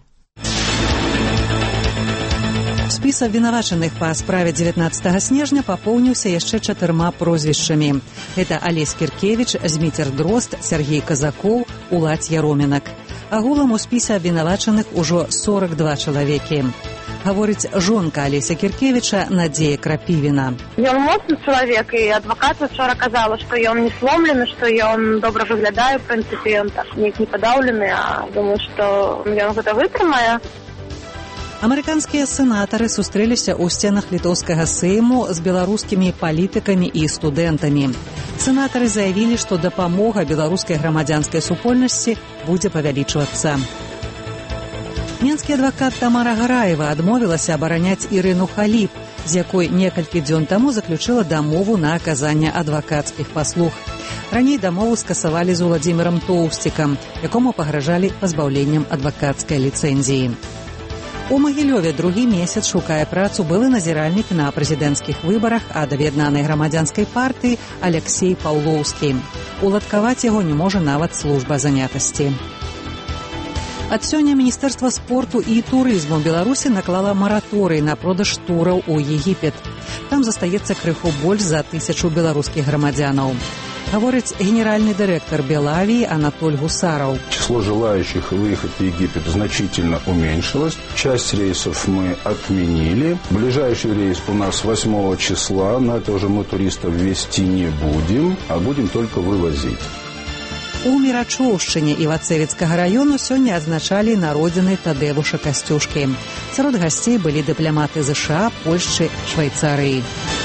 Спіс абвінавачаных па справе дзевятнаццатага снежня папоўніўся яшчэ чатырма прозвішчамі. Гэта Алесь Кіркевіч, Зміцер Дрозд, Сергей Казакоў, Уладзь Яромінак. Агулам у спісе абвінавачаных ужо сорок два чалавекі. Гаворыць жонка Алеся Кіркевіча Надзея Крапівіна. Ён моцны чалавек, і адвакат учора казала, што ён не сломлены, што ён добра выглядае, в прынцыпе, ён так не падаўлены, а думаю, што ён гэта вытрымае. Амерыканскія сенатары сустрэліся ў сценах літоўскага сейму з беларускімі палітыкамі і студэнтамі. Сенатары заявілі, што дапамога беларускай грамадзянскай супольнасці будзе павялічвацца. Менскі адвакат Тамара Гараева адмовілася абараняць Ірыну Халіп, з якой некалькі дзён таму заключыла дамову на аказанне адвакацкіх паслуг. Раней дамову скасавалі з Уладзімірам Тоўсцікам, якому пагражалі пазбаўленнем адвакацкай ліцэнзіі. У Магілёве другі месяц шукае працу былы назіральнік на прэзідэнцкіх выбарах ад аб'яднанай грамадзянскай партыі Аляксей Паўлоўскі. Уладкаваць яго не можа нават служба занятасці. Ад сёння Міністэрства спорту і турызму Беларусі наклала мараторый на продаж тураў у Егіпет. Там застаецца крыху больш за тысячу беларускіх грамадзянаў. Говорит генеральный директор Белавии Анатоль Гусаров. Число желающих выехать в Египет значительно уменьшилось. Часть рейсов мы отменили. Ближайший рейс у нас восьмого числа. На это уже мы туристов везти не будем, а будем только вывозить. У Мірачоўшчыне Івацэвіцкага раёну сёння адзначалі народзіны Тадэвуша Касцюшкі. Сярод гасцей былі дыпламаты ЗША, Польшчы, Швейцарыі.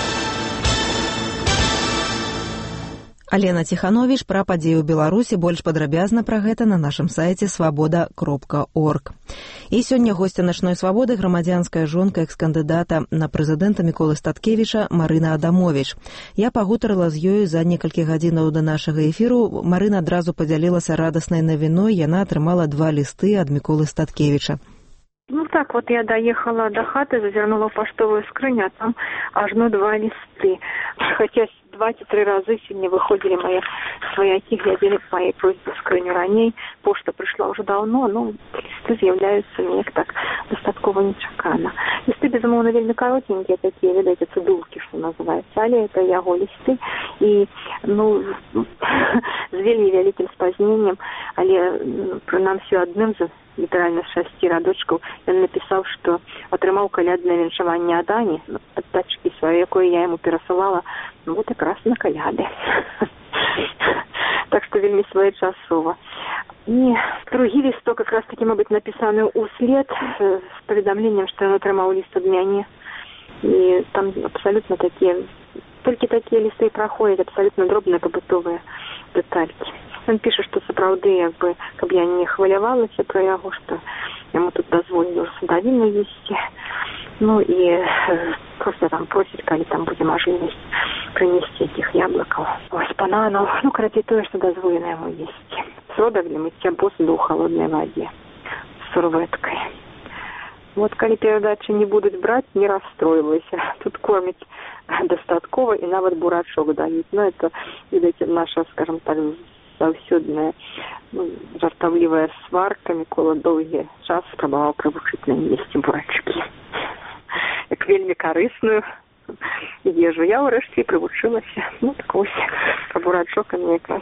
Алена Ціхановіч пра падзеі ў Беларусі, больш падрабязна пра гэта на нашым сайце свабода кропка орг. І сёння госця «Начной свабоды» грамадзянская жонка экс-кандыдата на прэзідэнта Міколы Статкевіча Марына Адамовіч. Я пагутарыла з ёю за некалькі гадзінаў да нашага эфіру. Марына адразу падзялілася радаснай навіной, яна атрымала два лісты ад Міколы Статкевіча. Ну так вот я доехала до хаты, зазернула в поштовую скрыню, а там аж ну два листы. Хотя два-три разы сегодня выходили мои свояки, глядели по моей просьбе в скрыню раней. Пошта пришла уже давно, но листы з'являются мне так достатково нечакано. Листы, безумовно, вельми коротенькие такие, видите, цидулки, что называется. Але это яго листы. И, ну, с вельми великим спазнением, але принамсі одним за літаральна з шасці радочкаў, ён напісаў, што атрымаў каляднае віншаванне ад Ані, ад дачкі сваёй, якое я яму перасылала Ну, вот якраз на каляды. Так што вельмі своечасова. І другі лісток якраз такі, мабыць, напісаны ўслед з паведамленнем, што ён атрымаў ліст ад мяне. І там абсалютна такія, толькі такія лісты праходзяць, абсалютна дробныя пабытовыя дэталькі. Ён піша, што сапраўды, як бы, каб я не хвалявалася пра яго, што яму тут дазволілі ўжо садавіну есці. Ну і просто там просіць, калі там будзе мажлівасць прынесці этих яблыкаў, ось бананаў, ну, карацей, тое, што дазволена яму есці. Сродак для мыцця посуду ў халоднай вадзе з сурвэткай. Вот калі перадачы не будуць браць, не расстройвайся. Тут кормяць дастаткова і нават бурачок даюць. Ну, это, видите, наша, скажем так, заўсёдная, ну, жартаўлівая сварка. Мікола доўгі час спрабаваў прывучыць мяне есці бурачкі. Як вельмі карысную ежу. Я ўрэшце і прывучылася. Ну, так вось, пра бурачок мне якраз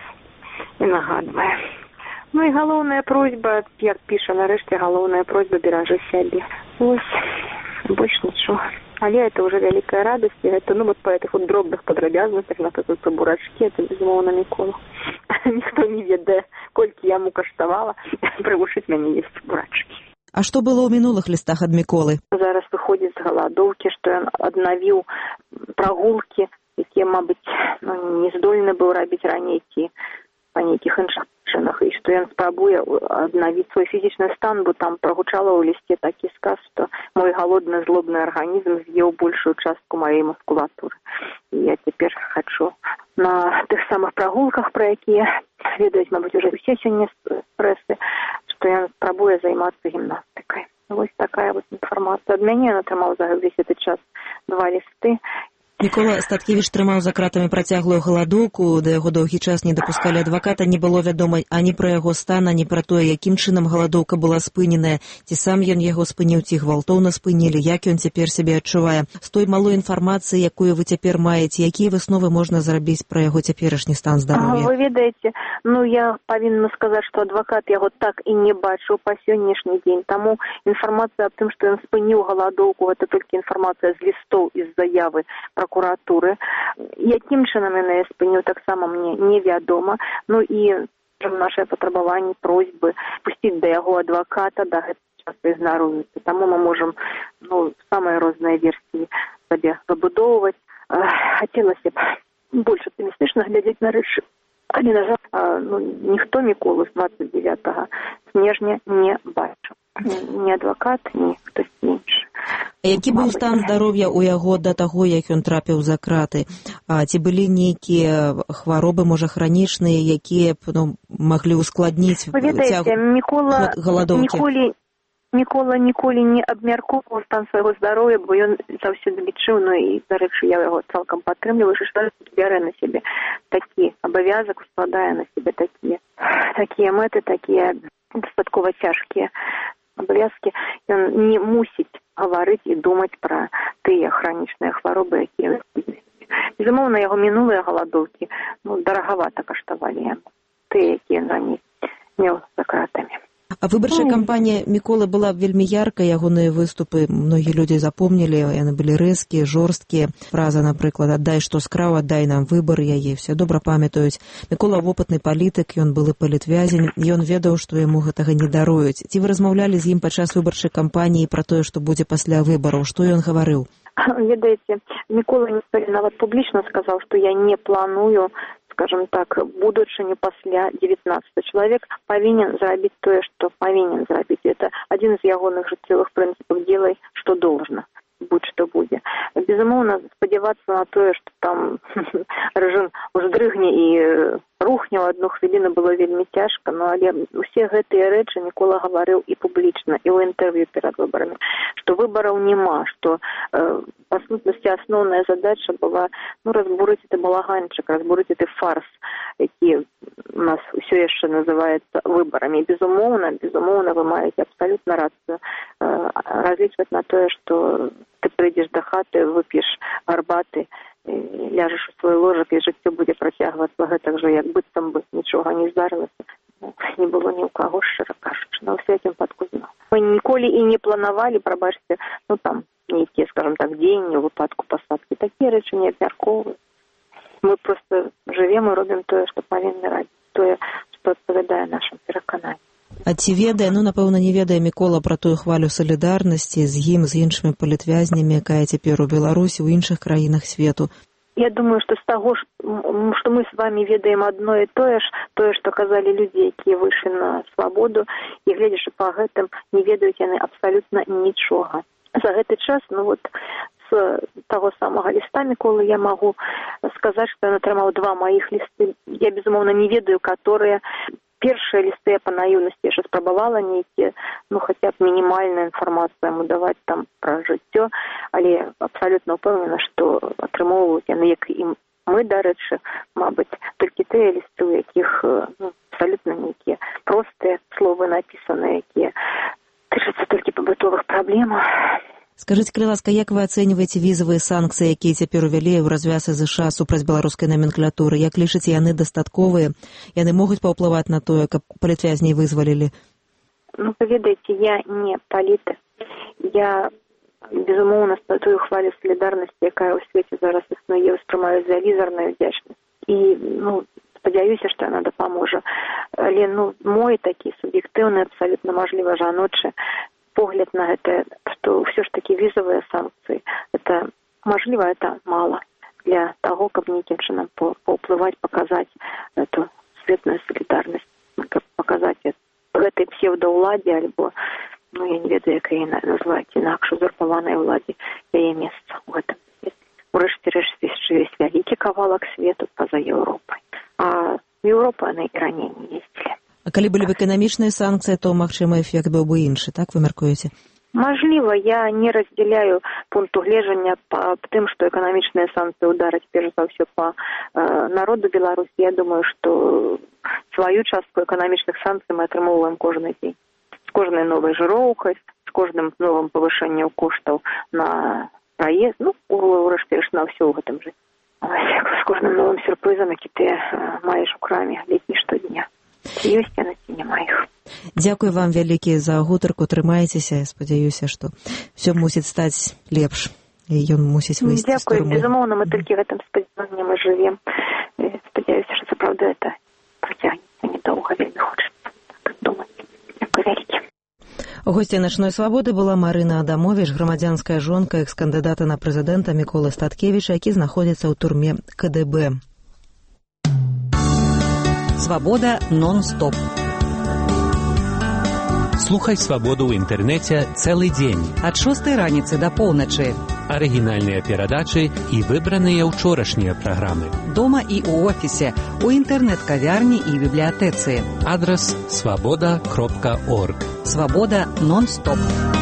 і нагадвае. Ну і галоўная просьба, як піша нарэшце, галоўная просьба беражы сябе. Ось, больш нічого. Але это уже вялікая радасць, і гэта, ну, вот по этих вот дробных падрабязнасцях, напрыклад, про бурачкі, это безумоўна Мікола. Ніхто не ведае, колькі яму каштавала прывучыць мяне есці бурачкі. А што было ў мінулых лістах ад Міколы? Зараз выходзіць з галадоўкі, што ён аднавіў прагулкі, якія, мабыць, ну, не здольны быў рабіць раней ці па нейкіх іншых прычынах, і што ён спрабуе аднавіць свой фізічны стан, бо там прагучала ў лісце такі сказ, што мой галодны злобны арганізм з'еў большую частку маёй мускулатуры. І я цяпер хачу на тых самых прагулках, пра якія ведаюць, мабыць, уже ўсе сёння прэсы, што ён спрабуе займацца гімнастыкай. Вось такая вот інфармацыя. Ад мяне ён атрымаў за ўвесь гэты час два лісты. Мікола Статкевіч трымаў за кратамі працяглую галадоўку, да яго доўгі час не дапускалі адваката, не было вядома ані пра яго стан, ані пра тое, якім чынам галадоўка была спыненая, ці сам ён яго спыніў, ці гвалтоўна спынілі, як ён цяпер сябе адчувае. З той малой інфармацыі, якую вы цяпер маеце, якія высновы можна зрабіць пра яго цяперашні стан здароўя? Вы ведаеце, ну я павінна сказаць, што адвакат яго так і не бачыў па сённяшні дзень, таму інфармацыя аб тым, што ён спыніў галадоўку, гэта толькі інфармацыя з лістоў і з заявы прокуратуры. Якім чынам ён яе спыніў, таксама мне невядома. Ну і нашыя патрабаванні, просьбы пусціць да яго адваката, да гэтага часу ігнаруюцца. Таму мы можам, ну, самыя розныя версіі сабе выбудоўваць. Хацелася б больш аптымістычна глядзець на рэчы. Але, на жаль, ну, ніхто Міколу з двадцать девятого снежня не бачыў. Ні адвакат, ні хтось іншы. Які быў стан здароўя ў яго да таго, як ён трапіў за краты? А ці былі нейкія хваробы, можа, хранічныя, якія б, ну, маглі ўскладніць цягу галадоўкі? Ніколі, Мікола ніколі не абмяркоўваў стан свайго здароўя, бо ён заўсёды лічыў, ну і, дарэчы, я яго цалкам падтрымліваю, што бярэ на сябе такі абавязак, складае на сябе такія, такія мэты, такія дастаткова цяжкія абавязкі. Ён не мусіць гаварыць і думаць пра тыя хранічныя хваробы, якія ёсць. Безумоўна, яго мінулыя галадоўкі, ну, дарагавата каштавалі яму, тыя, якія ён раней меў за кратамі. А выбарчая кампанія Міколы была вельмі яркая, ягоныя выступы многія людзі запомнілі, яны былі рэзкія, жорсткія. Фраза, напрыклад, «Аддай, што скраў, аддай нам выбар», яе все добра памятаюць. Мікола вопытны палітык, ён былы палітвязень, ён ведаў, што яму гэтага не даруюць. Ці вы размаўлялі з ім падчас выбарчай кампаніі пра тое, што будзе пасля выбараў? Што ён гаварыў? Ведаеце, Мікола нават публічна сказаў, што я не планую, скажем так, будучыню пасля девятнадцатого. Чалавек павінен зрабіць тое, што павінен зрабіць. Это адзін з ягоных жыццёвых прынцыпаў. Делай, што должна, будь што будзе. Безумоўна, спадзявацца на тое, што там рэжым уздрыгне і рухне ў адну хвіліну, было вельмі цяжка, но але усе гэтыя рэчы Мікола гаварыў і публічна, і ў інтэрв'ю перад выбарамі, што выбараў няма, што э, па сутнасці асноўная задача была, ну, разбурыць гэты балаганчык, разбурыць гэты фарс, які у нас ўсё яшчэ называецца выбарамі. Безумоўна, безумоўна, вы маеце абсалютна рацыю э, разлічваць на тое, што ты прыйдзеш да хаты, вып'еш гарбаты, ляжаш у свой ложак, і жыццё будзе працягвацца гэтак жа, як быццам бы нічога не здарылася. Не было ні ў каго, шчыра кажучы, на ўсякім падку знаў. Мы ніколі і не планавалі, прабачце, ну там нейкія, скажам так, дзеянні ў выпадку пасадкі. Такія рэчы не абмяркоўваюць. Мы просто живем и робим тое, што павінны рабіць, тое, што адпавядае нашым перакананням. А ці ведае, ну, напэўна, не ведае Мікола пра тую хвалю салідарнасці з ім, з іншымі палітвязнямі, якая цяпер у Беларусі, ў іншых краінах свету? Я думаю, што з таго, што мы з вами ведаем адно і тое ж, тое, што казалі людзі, якія выйшлі на свабоду, і гледзячы па гэтым, не ведаюць яны абсалютна нічога. За гэты час, ну вот, з таго самага ліста Міколы я магу сказаць, што ён атрымаў два маіх лісты. Я, безумоўна, не ведаю, которые... Першыя лісты я па наіўнасці яшчэ спрабавала нейкія, ну, хаця б мінімальную інфармацыю яму даваць там пра жыццё, але абсалютна ўпэўнена, што атрымоўваюць яны, як і мы, дарэчы, мабыць, толькі тыя лісты, у якіх ну, абсалютна нейкія простыя словы напісаныя, якія тычацца толькі пабытовых праблемах. Скажыце, калі ласка, як вы ацэньваеце візавыя санкцыі, якія цяпер увялі ў развяз ЗША супраць беларускай номенклатуры? Як лічыце, яны дастатковыя? Яны могуць паўплываць на тое, каб палітвязней вызвалілі? Ну, вы ведаеце, я не палітык. Я, безумоўна, тую хвалю салідарнасці, якая ў свеце зараз існуе, успрымаю з вялізарнай удзячнасць. І, ну, спадзяюся, што яна дапаможа. Але, ну, мой такі суб'ектыўны, абсалютна, мажліва, жаночы погляд на гэта, што ўсё ж такі візавыя санкцыі, это, мажліва, это мала для таго, каб нейкім чынам паўплываць, паказаць эту светную салідарнасць, каб паказаць гэтай псевдаўладзе, альбо, ну, я не ведаю, як яе назваць, інакш узурпаванай уладзе яе месца ў гэтым свеце. Урэшце рэшт ёсць вялікі кавалак свету па-за Еўропай. А Еўропа яны і раней не ездзілі. А калі былі б эканамічныя санкцыі, то, магчыма, эфект быў бы іншы, так вы мяркуеце? Мажліва, я не раздзяляю пункту гледжання па тым, што эканамічныя санкцыі удараць перш за ўсё па э, народу Беларусі. Я думаю, што сваю частку эканамічных санкцый мы атрымоўваем кожны дзень. З кожнай новай жыроўкай, з кожным новым павышэннем коштаў на праезд, ну, урэшце рэшт на ўсё ў гэтым жыцці. З кожным новым сюрпрызам, які ты э, маеш у краме летні штодня. Ці ёсць яна, ці няма іх. Дзякуй вам вялікі за гутарку, трымайцеся, спадзяюся, што ўсё мусіць стаць лепш, і ён мусіць выйсці з турмы. Дзякуй, безумоўна, мы толькі гэтым спадзяваннем і жывем. Спадзяюся, што сапраўды это працягнецца недоўга, вельмі хочацца так думаць. Дзякуй вялікі. Госцей начной свабоды была Марына Адамовіч, грамадзянская жонка экс-кандыдата на прэзідэнта Міколы Статкевіча, які знаходзіцца ў турме КДБ. Свобода нон-стоп. Слухай свабоду ў інтэрнэце цэлы дзень. Ад шостай раніцы да поўначы. Арыгінальныя перадачы і выбраныя ўчорашнія праграмы. Дома і ў офісе, у інтэрнэт-кавярні і бібліятэцы. Адрас свабода кропка орг. Свабода нон-стоп.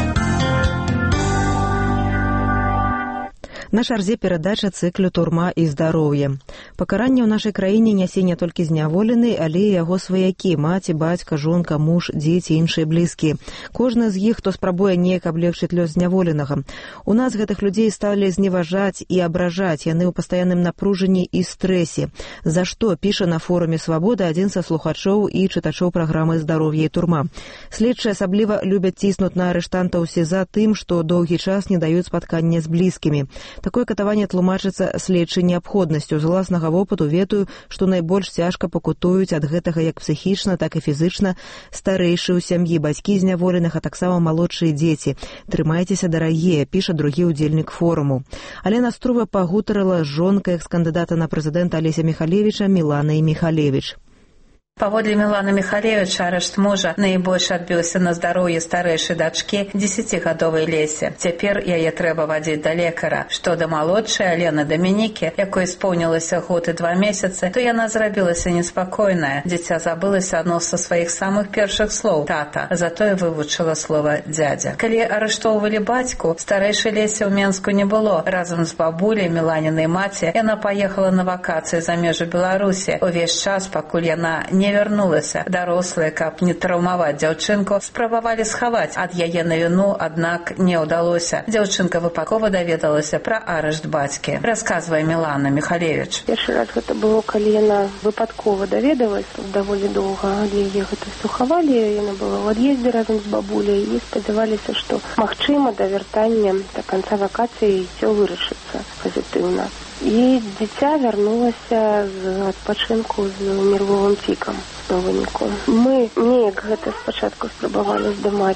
На чарзе перадача цыклю «Турма і здароўе». Пакаранне ў нашай краіне нясе не толькі зняволены, але і яго сваякі, маці, бацька, жонка, муж, дзеці, іншыя блізкія. Кожны з іх, хто спрабуе неяк аблегчыць лёс зняволенага. У нас гэтых людзей сталі зневажаць і абражаць, яны ў пастаянным напружанні і стрэсе. За што, піша на форуме «Свабода» адзін са слухачоў і чытачоў праграмы «Здароўе і турма». Следчыя асабліва любяць ціснуць на арыштантаў СІЗА тым, што доўгі час не даюць спаткання з блізкімі. Такое катаванне тлумачыцца следчай неабходнасцю. З уласнага вопыту ведаю, што найбольш цяжка пакутуюць ад гэтага як псіхічна, так і фізычна старэйшыя ў сям'і, бацькі зняволеных, а таксама малодшыя дзеці. Трымайцеся, дарагія, піша другі ўдзельнік форуму. Але Наструва пагутарыла з жонкай экс-кандыдата на прэзідэнта Алеся Міхалевіча Міланай Міхалевіч. Паводле Міланы Міхалевіча, арышт мужа найбольш адбіўся на здароўі старэйшай дачкі дзесяцігадовай Лесі. Цяпер яе трэба вадзіць да лекара. Што да малодшай Алены Дамінікі, якой споўнілася год і два месяцы, то яна зрабілася неспакойная. Дзіця забылася адно са сваіх самых першых слоў «тата», затое вывучыла слова «дзядзя». Калі арыштоўвалі бацьку, старэйшай Лесі ў Менску не было. Разам з бабуляй Міланінай маці яна паехала на вакацыі за межы Беларусі. Увесь час, пакуль яна не вярнулася. Дарослыя, каб не траўмаваць дзяўчынку, спрабавалі схаваць ад яе на віну, аднак не ўдалося. Дзяўчынка выпадкова даведалася пра арышт бацькі. Расказвае Мілана Міхалевіч. Першы раз гэта было, калі яна выпадкова даведалася, даволі доўга яе гэта сухавалі, яна была ў ад'ездзе разам з бабуляй і спадзяваліся, што магчыма да вяртання да канца вакацыі ўсё вырашыцца пазітыўна. І дзіця вярнулася з адпачынку з нервовым цікам на выніку. Мы неяк гэта спачатку спрабавалі здымаць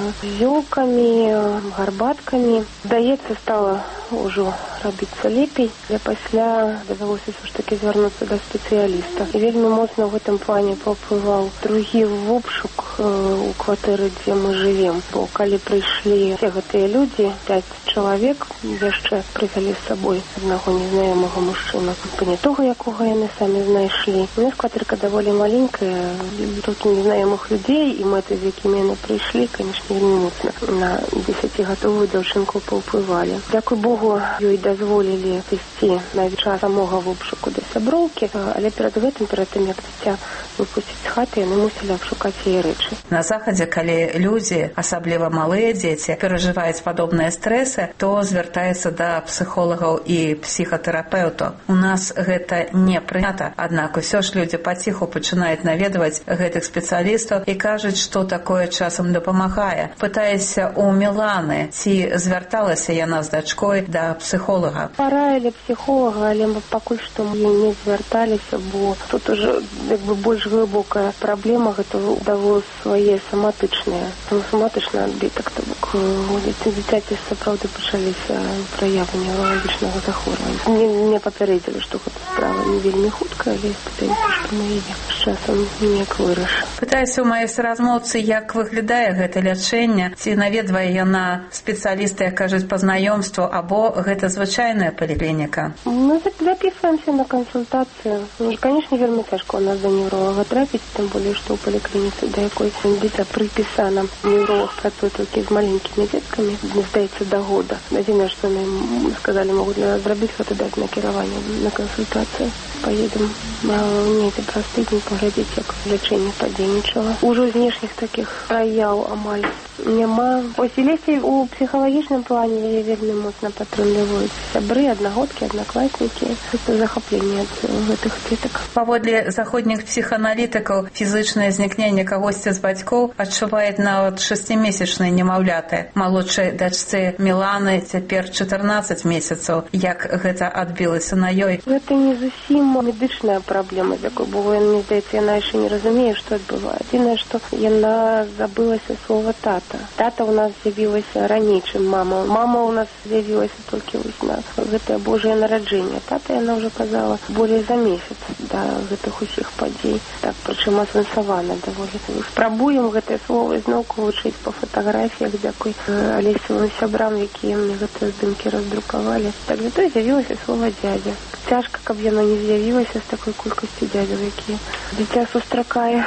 зёлкамі, гарбаткамі. Здаецца, стала ўжо рабіцца лепей, але пасля давялося ўсё ж такі звярнуцца да спецыяліста. І вельмі моцна ў гэтым плане паўплываў другі обшук у кватэры, дзе мы жывем. Бо калі прыйшлі все гэтыя людзі, пяць чалавек, яшчэ прывялі з сабой аднаго незнаёмага мужчыну, панятога, якога яны самі знайшлі. У нас кватэрка даволі маленькая, толькі незнаёмых людзей, і мэты, з якімі яны прыйшлі, канешне, вельмі моцна на дзесяцігадовую дзяўчынку паўплывалі. Дзякуй Богу, ёй дазволілі ісці на час самога обшуку да сяброўкі, але перад гэтым, перад тым, як дзіця выпусціць з хаты, яны мусілі абшукаць яе рэчы. На захадзе, калі людзі, асабліва малыя дзеці, перажываюць падобныя стрэсы, то звяртаюцца да псіхолагаў і псіхатэрапеўтаў. У нас гэта не прынята, аднак усё ж людзі паціху пачынаюць наведваць гэтых спецыялістаў і кажуць, што такое часам дапамагае. Пытаюся у Міланы, ці звярталася яна з дачкой да псіхолага. Параілі псіхолага, але мы пакуль што мы не звярталіся, бо тут уже як бы больш глыбокая праблема, гэта дало свае соматычныя. Соматычны адбітак, то бок у дзіцяці сапраўды пачаліся праявы невралагічнага захворвання. Мне, мне папярэдзілі, што гэта справа не вельмі хутка, але спадзяюся, што мы яе з часам неяк вырашым. Пытаюся ў маёй суразмоўцы, як выглядае гэта лячэнне, ці наведвае яна спецыяліста, як кажуць, па знаёмству, або гэта звычайная паліклініка? Мы запісваемся на кансультацыю. Канешне, вельмі цяжка у нас да невролага трапіць, тым болей, што ў паліклініцы, да якой дзіця прыпісана. Невролог працуе толькі з маленькімі дзеткамі, мне здаецца, да года. Адзінае, што нам сказалі, могуць для нас зрабіць, гэта даць накіраванне на кансультацыю. Поедем недзе праз тыдзень паглядзець, як лячэнне падзейнічала. Ужо знешніх такіх праяў амаль няма. Ось і лесе у псіхалагічным плане яе вельмі моцна падтрымліваюць сябры, аднагодкі, аднакласнікі. Гэта захапленне ад гэтых дзетак. Паводле заходніх псіхааналітыкаў, фізычнае знікненне кагосьці з бацькоў адчуваюць нават шасцімесячныя немаўляты. Малодшай дачцы Міланы цяпер чатырнаццаць месяцаў. Як гэта адбілася на ёй? Гэта не зусім медычная праблема, з якой было, мне здаецца, яна яшчэ не разумее, што адбываецца. Адзінае, што яна забылася слова тата. Тата ў нас з'явілася раней, чым мама. Мама ў нас з'явілася толькі вось на гэтае Божае нараджэнне. Тата яна ўжо казала болей за месяц да гэтых усіх падзей. Так, прычым асэнсавана даволі. Спрабуем гэтае слово зноўку вучыць па фатаграфіях, дзякуй Алесевым сябрам, якія мне гэтыя здымкі раздрукавалі. Так зато з'явілася слова дзядзя. Цяжка, каб яно не з'явілася з такой колькасцю дзядзяў, якія дзіця сустракае.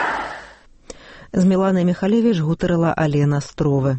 З Міланай Міхалевіч гутарыла Алена Стровы.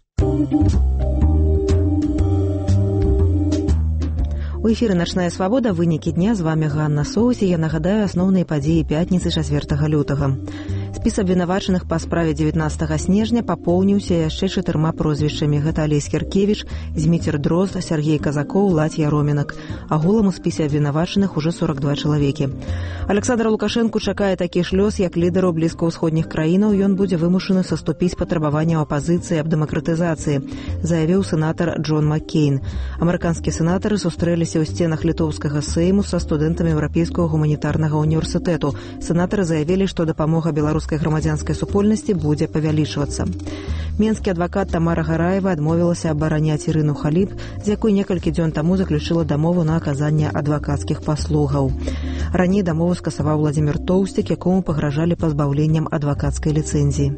У эфіры «Начная свабода», вынікі дня, з вамі Ганна Соусі. Я нагадаю асноўныя падзеі пятніцы чацвёртага лютага. Спіс абвінавачаных па справе дзевятнаццатага снежня папоўніўся яшчэ чатырма прозвішчамі. Гэта Алесь Херкевіч, Зміцер Дрозд, Сергей Казакоў, Лаць Яромінак. Агулам у спісе абвінавачаных ужо сорок два чалавекі. Александра Лукашэнку чакае такі ж лёс, як лідару блізкаўсходніх краінаў. Ён будзе вымушаны саступіць патрабаванняў апазіцыі аб дэмакратызацыі, заявіў сенатар Джон Маккейн. Амерыканскія сенатары сустрэліся ў сценах літоўскага сейму са студэнтамі Еўрапейскага гуманітарнага універсітэту. Сенатары заявілі, што дапамога беларускай грамадзянскай супольнасці будзе павялічвацца. Менскі адвакат Тамара Гараева адмовілася абараняць Ірыну Халіб, з якой некалькі дзён таму заключыла дамову на аказанне адвакацкіх паслугаў. Раней дамову скасаваў Владзімір Тоўсцік, якому пагражалі пазбаўленнем адвакацкай ліцэнзіі.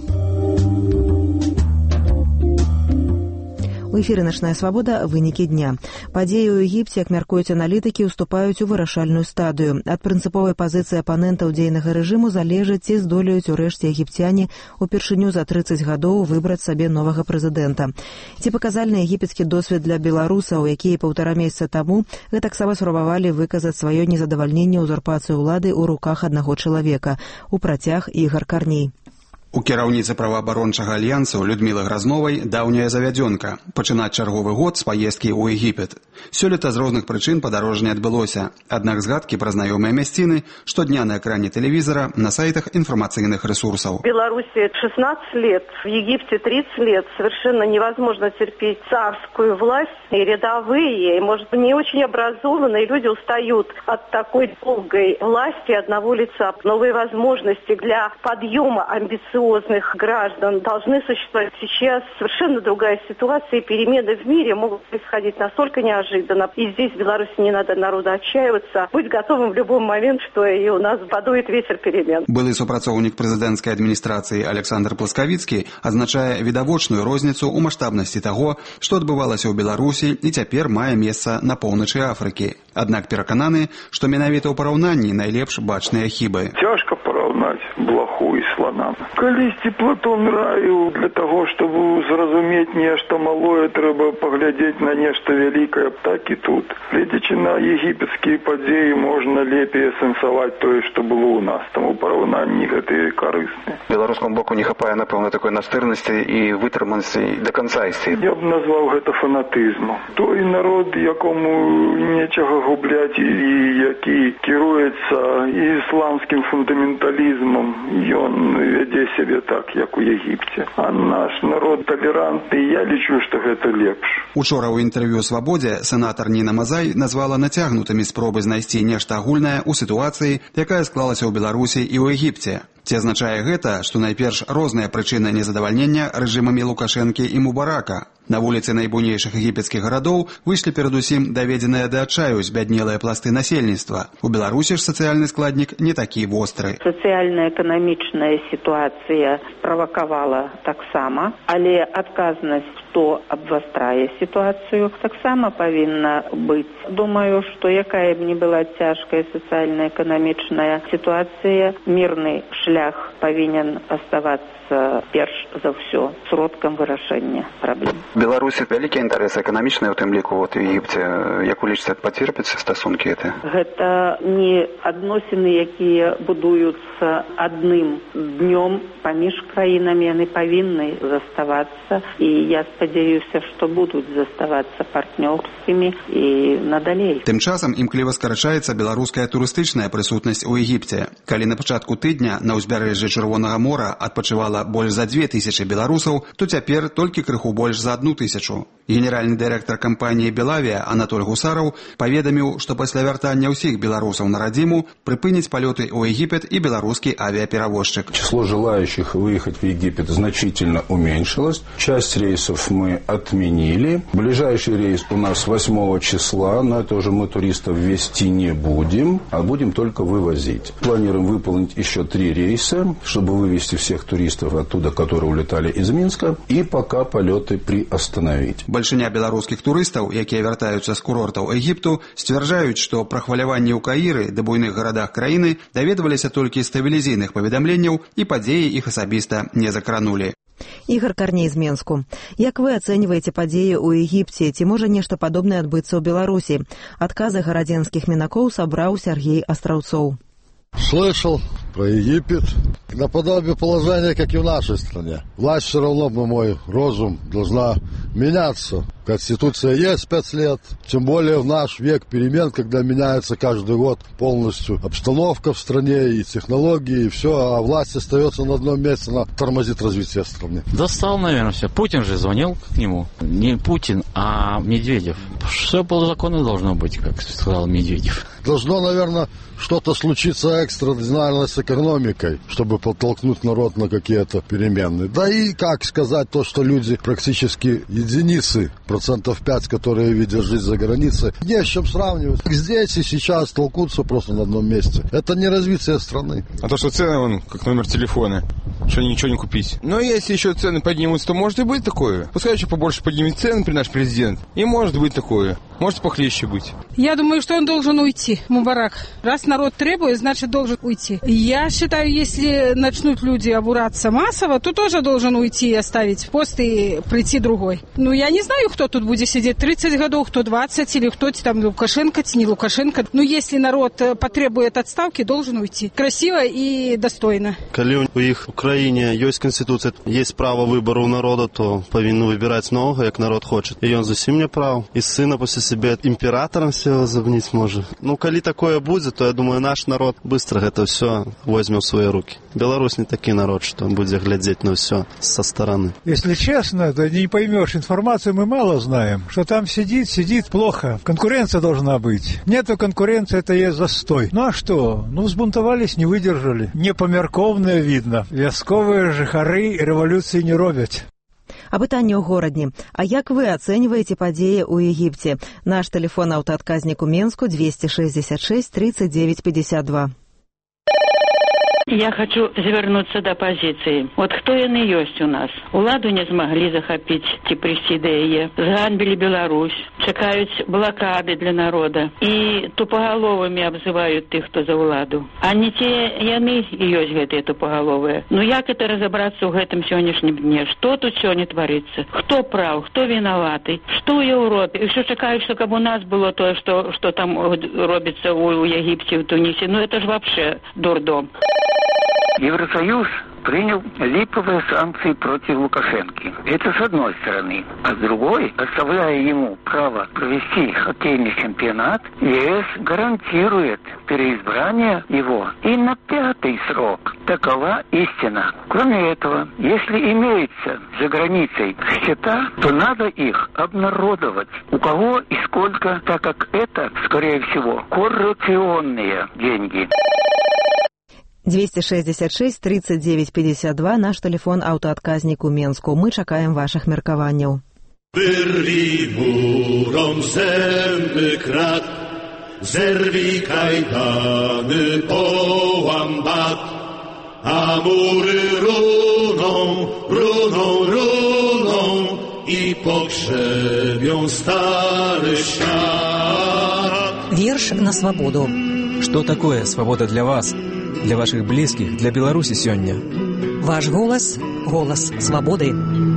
У эфіры «Начная свабода», вынікі дня. Падзеі ў Егіпце, як мяркуюць аналітыкі, уступаюць у вырашальную стадыю. Ад прынцыповай пазіцыі апанентаў дзейнага рэжыму залежыць, ці здолеюць урэшце егіпцяне упершыню за трыццаць гадоў выбраць сабе новага прэзідэнта. Ці паказальны егіпецкі досвед для беларусаў, якія паўтара месяца таму гэтаксама спрабавалі выказаць сваё незадавальненне узурпацыі ўлады ў руках аднаго чалавека, у працяг Ігар Карней. У кіраўніцы праваабарончага альянсу Людмілы Гразновай даўняя завядзёнка пачынаць чарговы год з паездкі ў Егіпет. Сёлета з розных прычын падарожжа не адбылося. Аднак згадкі пра знаёмыя мясціны штодня на экране тэлевізора, на сайтах информационных ресурсов. В Беларуси шестнадцать лет, в Египте тридцать лет. Совершенно невозможно терпеть царскую власть. И рядовые, и, может, не очень образованные люди устают от такой долгой власти одного лица. Новые возможности для подъема амбициозных граждан должны существовать. Сейчас совершенно другая ситуация, и перемены в мире могут происходить настолько неожиданно. И здесь, в Беларуси, не надо народу отчаиваться. Быть готовым в любой момент, что и у нас подует ветер перемен. Былы супрацоўнік прэзідэнцкай адміністрацыі Александр Пласкавіцкі азначае відавочную розніцу ў маштабнасці таго, што адбывалася ў Беларусі і цяпер мае месца на поўначы Афрыкі. Аднак перакананы, што менавіта ў параўнанні найлепш бачныя хібы. Цяжка параўнаць блоху і слона. Калісьці Платон раіў для таго, чтобы зразумець нешта малое, трэба паглядзець на нешта вялікае. Так і тут. Гледзячы на егіпецкія падзеі, можна лепей асэнсаваць тое, што было ў нас. Таму параўнанні гэтыя карысныя. Беларускаму боку не хапае, напэўна, такой настырнасці і вытрыманасці да канца ісці. Я б назваў гэта фанатызмом. Той народ, якому нечага губляць і які кіруецца ісламскім фундаменталізмом, ён вядзе сябе так, як у Егіпце. А наш народ талерантны, я лічу, што гэта лепш. Учора ў інтэрв'ю «Свабодзе» сенатар Ніна Мазай назвала нацягнутымі спробы знайсці нешта агульнае ў сітуацыі, якая склалася ў Беларусі і ў Егіпце. Ці азначае гэта, што найперш розныя прычыны незадавальнення рэжымамі Лукашэнкі і Мубарака. На вуліцы найбуйнейшых егіпецкіх гарадоў выйшлі перадусім даведзеныя да адчаю збяднелыя пласты насельніцтва. У Беларусі ж сацыяльны складнік не такі востры. Сацыяльна-эканамічная сітуацыя правакавала таксама, але адказнасць, хто абвастрае сітуацыю, таксама павінна быць. Думаю, што якая б ні была цяжкая сацыяльна-эканамічная сітуацыя, мірны шлях павінен аставацца перш за ўсё сродкам вырашэння праблем. Беларусі вялікія інтарэсы эканамічныя, у тым ліку вот, у Егіпце. Як вы лічыце, пацерпяць стасункі гэта? Гэта не адносіны, якія будуюцца адным днём паміж краінамі, яны павінны заставацца, і я спадзяюся, што будуць заставацца партнёрскімі і надалей. Тым часам імкліва скарачаецца беларуская турыстычная прысутнасць у Егіпце. Калі на пачатку тыдня на ўзбярэжжы Чырвонага мора адпачывала больш за дзве тысячы беларусаў, то цяпер толькі крыху больш за одну тысячу. Генеральны дырэктар кампаніі «Белавія» Анатоль Гусараў паведаміў, што пасля вяртання ўсіх беларусаў на радзіму прыпыніць палёты ў Егіпет і беларускі авиаперевозчик. Число желающих выехать в Египет значительно уменьшилось. Часть рейсов мы отменили. Ближайший рейс у нас восьмого числа, но это уже мы туристов везти не будем, а будем только вывозить. Планируем выполнить еще три рейса, чтобы вывести всех туристов оттуда, которые улетали из Минска, и пока полеты приостановить. Большиня беларускіх турыстаў, якія вяртаюцца з курортаў Егіпту, сцвярджаюць, што пра хваляванні ў Каіры ды буйных гарадах краіны даведваліся толькі з тэлевізійных паведамленняў, і падзеі іх асабіста не закранулі. Ігор Карней з Менску. Як вы ацэньваеце падзеі ў Егіпце? Ці можа нешта падобнае адбыцца ў Беларусі? Адказы гарадзенскіх мінакоў сабраў Сергей Астраўцоў. Слышал про Египет. Наподобие положения, как и в нашей стране. Власть все равно, на мой разум, должна меняться. Конституция есть пять лет. Тем более в наш век перемен, когда меняется каждый год полностью обстановка в стране и технологии, и все, а власть остается на одном месте, она тормозит развитие страны. Достал, наверное, все. Путин же звонил к нему. Не Путин, а Медведев. Все по закону должно быть, как сказал Медведев. Должно, наверное, что-то случиться экстраординарно с экономикой, чтобы подтолкнуть народ на какие-то перемены. Да и, как сказать, то, что люди практически единицы, процентов пять, которые видят жизнь за границей, не с чем сравнивать. Здесь и сейчас толкутся просто на одном месте. Это не развитие страны. А то, что цены, вон, как номер телефона, что ничего не купить. Но если еще цены поднимутся, то может и быть такое. Пускай еще побольше поднимет цены при наш президент. И может быть такое. может похлеще быть. Я думаю, что он должен уйти, Мубарак. Раз народ требует, значит, должен уйти. Я считаю, если начнут люди обураться массово, то тоже должен уйти и оставить пост и прийти другой. Ну, я не знаю, кто тут будет сидеть, тридцать годов, кто двадцать, или кто там, Лукашенко, не Лукашенко. Но если народ потребует отставки, должен уйти. Красиво и достойно. Коли у іх в Україні є конституція, є право вибору у народу, то повинен вибирати много, як народ хоче. І він зовсім не прав. І сина після себе імператором всього забнити може. Ну, коли таке буде, то я думаю, наш народ швидко це все візьме в свої руки. Беларусь не такий народ, що буде глядіти на все со сторони. Если честно, то не поймешь. Информацию мы мало знаем. Что там сидит, сидит плохо. Конкуренция должна быть. Нету конкуренции, это есть застой. Ну а что? Ну, взбунтовались, не выдержали. Непомерковное видно. Вязковые жихары революции не робят. А пытанне ў горадні. А як вы ацэньваеце падзеі ў Егіпце? Наш тэлефон аўтаадказнік у Менску двести шестьдесят шесть тридцать девять пятьдесят два. Я хочу звярнуцца да пазіцыі. Вот хто яны ёсць у нас? Уладу не змаглі захапіць ці прыйсці да яе. Зганьбілі Беларусь. Чакаюць блакады для народа. І тупагаловымі абзываюць тых, хто за ўладу. А не те яны і ёсць гэтыя тупагаловыя. Ну як это разабрацца ў гэтым сённяшнім дне? Што тут сёння творыцца? Хто прав? Хто вінаваты? Што ў Еўропе? І ўсё чакаюць, што каб у нас было тое, што, што там робіцца ў Егіпце, ў Тунісе. Ну это ж вообще дурдом. Евросоюз принял липовые санкции против Лукашенко. Это с одной стороны. А с другой, оставляя ему право провести хоккейный чемпионат, ЕС гарантирует переизбрание его и на пятый срок. Такова истина. Кроме этого, если имеются за границей счета, то надо их обнародовать. У кого и сколько, так как это, скорее всего, коррупционные деньги. двести шестьдесят шесть тридцать девять пятьдесят два, наш телефон аўтаадказнік у Менску. Мы чакаем вашых меркаванняў. Wyrwij murom zęby krat, zerwij kajdany, połam bat, a mury runą, runą, runą i pogrzebią stary świat. Верш на свободу. Что такое свобода для вас, для ваших близких, для Беларуси сегодня? Ваш голос – голос свободы.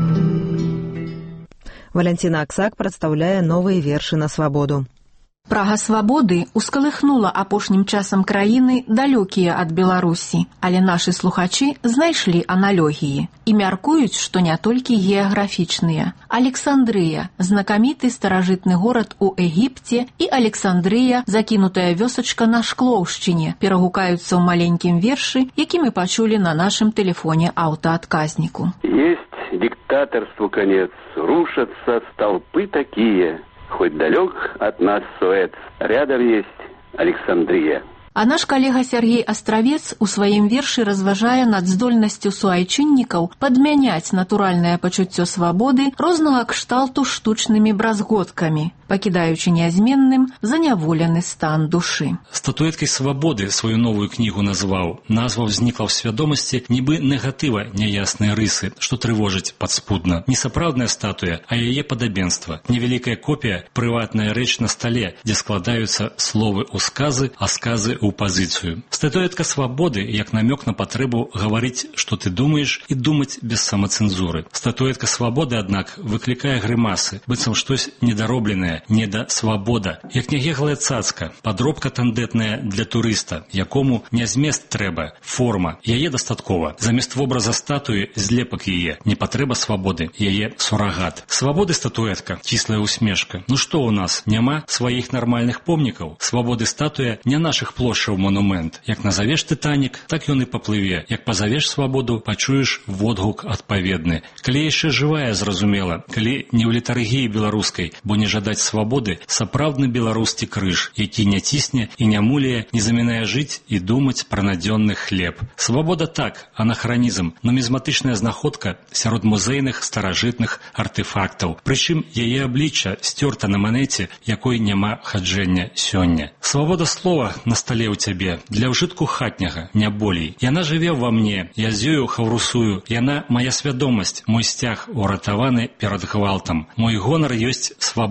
Валентина Аксак прадстаўляе новыя вершы на свабоду. Прага свабоды ускалыхнула апошнім часам краіны далёкія ад Беларусі, але нашы слухачы знайшлі аналогіі і мяркуюць, што не толькі геаграфічныя. Александрыя – знакаміты старажытны горад у Егіпце, і Александрыя – закінутая вёсачка на Шклоўшчыне, перагукаюцца ў маленькім вершы, які мы пачулі на нашым тэлефоне аўтаадказніку. Есть диктаторству конец, рушатся столпы такие. Хоть далек от нас Суэц, рядом есть Александрия. А наш калега Сергей Астравец у сваім вершы разважае над здольнасцю суайчыннікаў падмяняць натуральнае пачуццё свабоды рознага кшталту штучнымі бразготкамі, пакідаючы нязменным заняволены стан душы. Статуэткай свабоды сваю новую кнігу назваў. Назва ўзнікла ў свядомасці нібы негатыва няясныя рысы, што трывожыць падспудна. Не сапраўдная статуя, а яе падабенства. Невялікая копія, прыватная рэч на стале, дзе складаюцца словы ў сказы, а сказы ў пазіцыю. Статуэтка свабоды як намёк на патрэбу гаварыць, што ты думаеш, і думаць без самацэнзуры. Статуэтка свабоды, аднак, выклікае грымасы, быццам штось недаробленае, недасвабода, як нягеглая цацка, падробка тандэтная для турыста, якому не змест трэба, форма, яе дастаткова. Замест вобраза статуі злепак яе, не патрэба свабоды, яе сурагат. Свабоды статуэтка, кіслая усмешка. Ну што ў нас, няма сваіх нармальных помнікаў? Свабоды статуя не нашых плошчаў монумент. Як назавеш Тытанік, так ён і паплыве. Як пазавеш свабоду, пачуеш водгук адпаведны. Калі яшчэ жывая, зразумела, калі не ў літаргіі беларускай, бо не жадаць свабоды, сапраўдны беларускі крыж, які не цісне і не муляе, не замінае жыць і думаць пра надзённы хлеб. Свабода так, анахранізм, нумізматычная знаходка сярод музейных старажытных артефактаў. Прычым яе аблічча сцёрта на манеце, якой няма хаджэння сёння. Свабода слова на стале ў цябе, для ўжытку хатняга, не болей. Яна жыве ва мне, я з ёю хаўрусую, яна мая свядомасць, мой сцяг уратаваны перад гвалтам. Мой гонар ёсць свабода,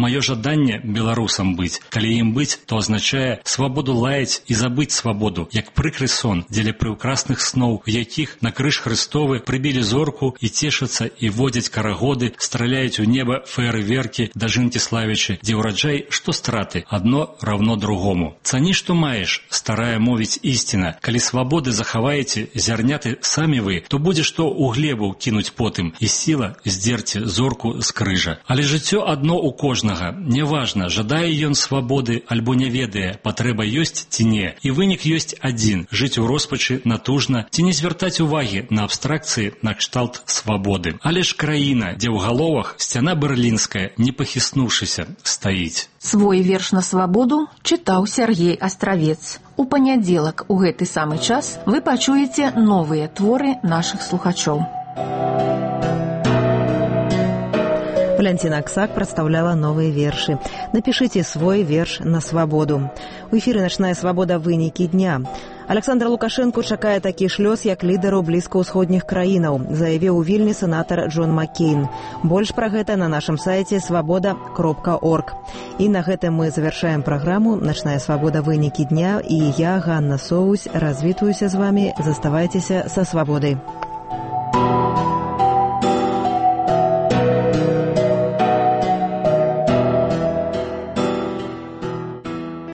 Маё жаданне беларусам быць. Калі ім быць, то азначае свабоду лаяць і забыць свабоду, як прыкры сон, дзеля прыўкрасных сноў, у якіх на крыж Христовы прыбілі зорку і цешацца і водзяць карагоды, страляюць у неба феерверкі, дажынкі славячы, дзе ўраджай, што страты, адно равно другому. Цані, што маеш, старая мовіць ісціна. Калі свабоды захаваеце, зярняты самі вы, то будзе што ў глебу кінуць потым, і сіла здзерце зорку з крыжа. Але жыццё адно ў кожнага. Няважна, жадае ён свабоды альбо не ведае, патрэба ёсць ці не. І вынік ёсць адзін – жыць у роспачы натужна, ці не звяртаць увагі на абстракцыі на кшталт свабоды. Але ж краіна, дзе ў галовах сцяна берлінская, не пахіснуўшыся, стаіць. Свой верш на свабоду чытаў Сергей Астравец. У панядзелак у гэты самы час вы пачуеце новыя творы нашых слухачоў. Валентина Аксак представляла новые верши. Напишите свой верш на свободу. У эфіры «Начная свобода. Вынікі дня». Александра Лукашенко чакае такі ж лёс, як лідару блізкаўсходніх краінаў, заявіў у Вільні сенатар Джон Маккейн. Больш пра гэта на нашым сайце свабода кропка орг. І на гэтым мы завяршаем праграму «Начная свобода. Вынікі дня». І я, Ганна Соусь, развітваюся з вами. Заставайцеся са свабодай.